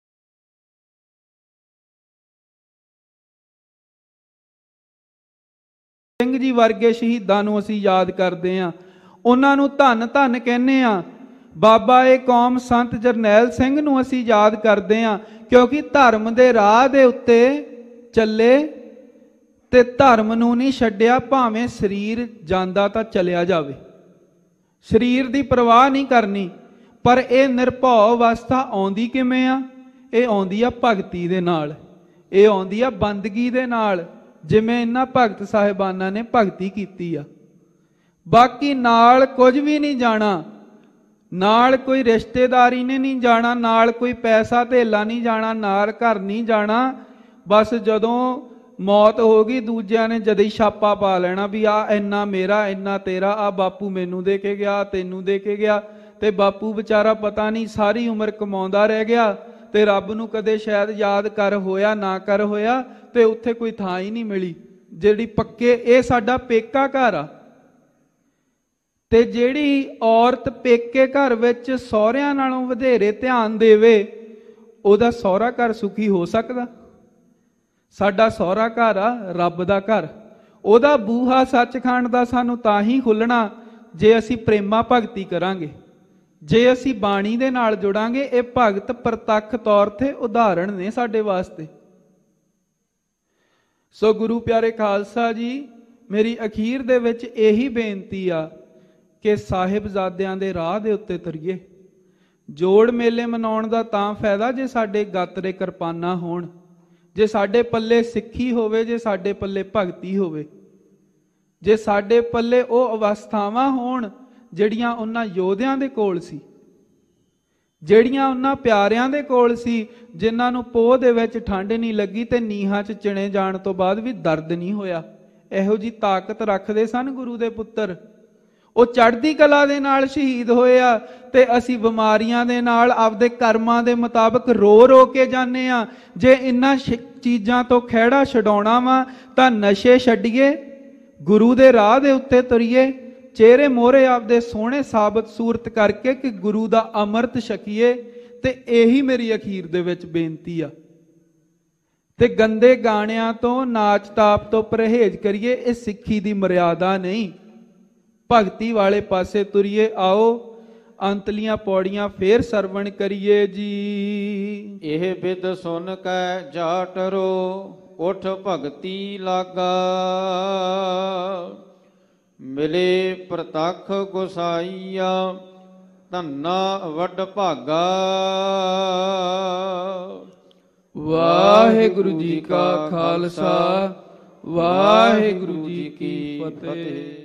ਸਿੰਘ ਜੀ ਵਰਗੇ ਸ਼ਹੀਦਾਂ ਨੂੰ ਅਸੀਂ ਯਾਦ ਕਰਦੇ ਹਾਂ, ਉਹਨਾਂ ਨੂੰ ਧੰਨ ਧੰਨ ਕਹਿੰਦੇ ਹਾਂ। ਬਾਬਾ ਏ ਕੌਮ ਸੰਤ ਜਰਨੈਲ ਸਿੰਘ ਨੂੰ ਅਸੀਂ ਯਾਦ ਕਰਦੇ ਹਾਂ, ਕਿਉਂਕਿ ਧਰਮ ਦੇ ਰਾਹ ਦੇ ਉੱਤੇ ਚੱਲੇ ਤੇ ਧਰਮ ਨੂੰ ਨਹੀਂ ਛੱਡਿਆ। ਭਾਵੇਂ ਸਰੀਰ ਜਾਂਦਾ ਤਾਂ ਚਲਿਆ ਜਾਵੇ, ਸਰੀਰ ਦੀ ਪਰਵਾਹ ਨਹੀਂ ਕਰਨੀ। ਪਰ ਇਹ ਨਿਰਭਉ ਅਵਸਥਾ ਆਉਂਦੀ ਕਿਵੇਂ ਆ? ਇਹ ਆਉਂਦੀ ਆ ਭਗਤੀ ਦੇ ਨਾਲ, ਇਹ ਆਉਂਦੀ ਆ ਬੰਦਗੀ ਦੇ ਨਾਲ, ਜਿਵੇਂ ਇਹਨਾਂ ਭਗਤ ਸਾਹਿਬਾਨਾਂ ਨੇ ਭਗਤੀ ਕੀਤੀ ਆ। ਬਾਕੀ ਨਾਲ ਕੁਝ ਵੀ ਨਹੀਂ ਜਾਣਾ, ਨਾਲ ਕੋਈ ਰਿਸ਼ਤੇਦਾਰੀ ਨੇ ਨਹੀਂ ਜਾਣਾ, ਨਾਲ ਕੋਈ ਪੈਸਾ ਧੇਲਾ ਨਹੀਂ ਜਾਣਾ, ਨਾਲ ਘਰ ਨਹੀਂ ਜਾਣਾ। ਬਸ ਜਦੋਂ ਮੌਤ ਹੋ ਗਈ, ਦੂਜਿਆਂ ਨੇ ਜਦ ਹੀ ਛਾਪਾ ਪਾ ਲੈਣਾ ਵੀ ਆ ਇੰਨਾ ਮੇਰਾ, ਇੰਨਾ ਤੇਰਾ, ਆ ਬਾਪੂ ਮੈਨੂੰ ਦੇ ਕੇ ਗਿਆ, ਤੈਨੂੰ ਦੇ ਕੇ ਗਿਆ। ਤੇ ਬਾਪੂ ਵਿਚਾਰਾ ਪਤਾ ਨਹੀਂ ਸਾਰੀ ਉਮਰ ਕਮਾਉਂਦਾ ਰਹਿ ਗਿਆ, ਤੇ ਰੱਬ ਨੂੰ ਕਦੇ ਸ਼ਾਇਦ ਯਾਦ ਕਰ ਹੋਇਆ ਨਾ ਕਰ ਹੋਇਆ, ਤੇ ਉੱਥੇ ਕੋਈ ਥਾਂ ਹੀ ਨਹੀਂ ਮਿਲੀ ਜਿਹੜੀ ਪੱਕੇ। ਇਹ ਸਾਡਾ ਪੇਕਾ ਘਰ ਆ, ਤੇ ਜਿਹੜੀ ਔਰਤ ਪੇਕੇ ਘਰ ਵਿੱਚ ਸਹੁਰਿਆਂ ਨਾਲੋਂ ਵਧੇਰੇ ਧਿਆਨ ਦੇਵੇ, ਉਹਦਾ ਸਹੁਰਾ ਘਰ ਸੁਖੀ ਹੋ ਸਕਦਾ? ਸਾਡਾ ਸਹੁਰਾ ਘਰ ਆ ਰੱਬ ਦਾ ਘਰ, ਉਹਦਾ ਬੂਹਾ ਸੱਚਖੰਡ ਦਾ ਸਾਨੂੰ ਤਾਂ ਹੀ ਖੁੱਲਣਾ ਜੇ ਅਸੀਂ ਪ੍ਰੇਮਾ ਭਗਤੀ ਕਰਾਂਗੇ, ਜੇ ਅਸੀਂ ਬਾਣੀ ਦੇ ਨਾਲ ਜੁੜਾਂਗੇ। ਇਹ ਭਗਤ ਪ੍ਰਤੱਖ ਤੌਰ ਤੇ ਉਦਾਹਰਣ ਨੇ ਸਾਡੇ ਵਾਸਤੇ। ਸੋ ਗੁਰੂ ਪਿਆਰੇ ਖਾਲਸਾ ਜੀ, ਮੇਰੀ ਅਖੀਰ ਦੇ ਵਿੱਚ ਇਹੀ ਬੇਨਤੀ ਆ ਕਿ ਸਾਹਿਬਜ਼ਾਦਿਆਂ ਦੇ ਰਾਹ ਦੇ ਉੱਤੇ ਤੁਰੀਏ। ਜੋੜ ਮੇਲੇ ਮਨਾਉਣ ਦਾ ਤਾਂ ਫਾਇਦਾ ਜੇ ਸਾਡੇ ਗਾਤਰੇ ਕਿਰਪਾਨਾਂ ਹੋਣ, ਜੇ ਸਾਡੇ ਪੱਲੇ ਸਿੱਖੀ ਹੋਵੇ, ਜੇ ਸਾਡੇ ਪੱਲੇ ਭਗਤੀ ਹੋਵੇ, ਜੇ ਸਾਡੇ ਪੱਲੇ ਉਹ ਅਵਸਥਾਵਾਂ ਹੋਣ ਜਿਹੜੀਆਂ ਉਹਨਾਂ ਯੋਧਿਆਂ ਦੇ ਕੋਲ ਸੀ, ਜਿਹੜੀਆਂ ਉਹਨਾਂ ਪਿਆਰਿਆਂ ਦੇ ਕੋਲ ਸੀ, ਜਿਨ੍ਹਾਂ ਨੂੰ ਪੋਹ ਦੇ ਵਿੱਚ ਠੰਡ ਨਹੀਂ ਲੱਗੀ ਤੇ ਨੀਹਾਂ 'ਚ ਚਿਣੇ ਜਾਣ ਤੋਂ ਬਾਅਦ ਵੀ ਦਰਦ ਨਹੀਂ ਹੋਇਆ। ਇਹੋ ਜੀ ਤਾਕਤ ਰੱਖਦੇ ਸਨ ਗੁਰੂ ਦੇ ਪੁੱਤਰ। ਉਹ ਚੜ੍ਹਦੀ ਕਲਾ ਦੇ ਨਾਲ ਸ਼ਹੀਦ ਹੋਏ ਆ ਤੇ ਅਸੀਂ ਬਿਮਾਰੀਆਂ ਦੇ ਨਾਲ ਆਪਦੇ ਕਰਮਾਂ ਦੇ ਮੁਤਾਬਕ ਰੋ ਰੋ ਕੇ ਜਾਂਦੇ ਆ। ਜੇ ਇਹਨਾਂ ਚੀਜ਼ਾਂ ਤੋਂ ਖਹਿੜਾ ਛਡਾਉਣਾ ਵਾ ਤਾਂ ਨਸ਼ੇ ਛੱਡੀਏ, ਗੁਰੂ ਦੇ ਰਾਹ ਦੇ ਉੱਤੇ ਤੁਰੀਏ, ਚਿਹਰੇ ਮੋਹਰੇ ਆਪਦੇ ਸੋਹਣੇ ਸਾਬਤ ਸੂਰਤ ਕਰਕੇ ਕਿ ਗੁਰੂ ਦਾ ਅੰਮ੍ਰਿਤ ਛਕੀਏ। ਤੇ ਇਹੀ ਮੇਰੀ ਅਖੀਰ ਦੇ ਵਿੱਚ ਬੇਨਤੀ ਆ। ਤੇ ਗੰਦੇ ਗਾਣਿਆਂ ਤੋਂ, ਨਾਚ ਤਾਪ ਤੋਂ ਪਰਹੇਜ਼ ਕਰੀਏ। ਇਹ ਸਿੱਖੀ ਦੀ ਮਰਿਆਦਾ ਨਹੀਂ, ਭਗਤੀ ਵਾਲੇ ਪਾਸੇ ਤੁਰੀਏ। ਆਓ ਅੰਤਲੀਆਂ ਪੌੜੀਆਂ ਫੇਰ ਸਰਵਣ ਕਰੀਏ ਜੀ। ਇਹ ਬਿਦ ਸੁਨ ਕੈ ਜਾਟਰੋ, ਉਠ ਭਗਤੀ ਲਾਗਾ। ਮਿਲੇ ਪ੍ਰਤੱਖ ਗੁਸਾਈਆ, ਧੰਨਾ ਵੱਡ ਭਾਗਾ। ਵਾਹਿਗੁਰੂ ਜੀ ਕਾ ਖਾਲਸਾ, ਵਾਹਿਗੁਰੂ ਜੀ ਕੀ ਫਤਿਹ।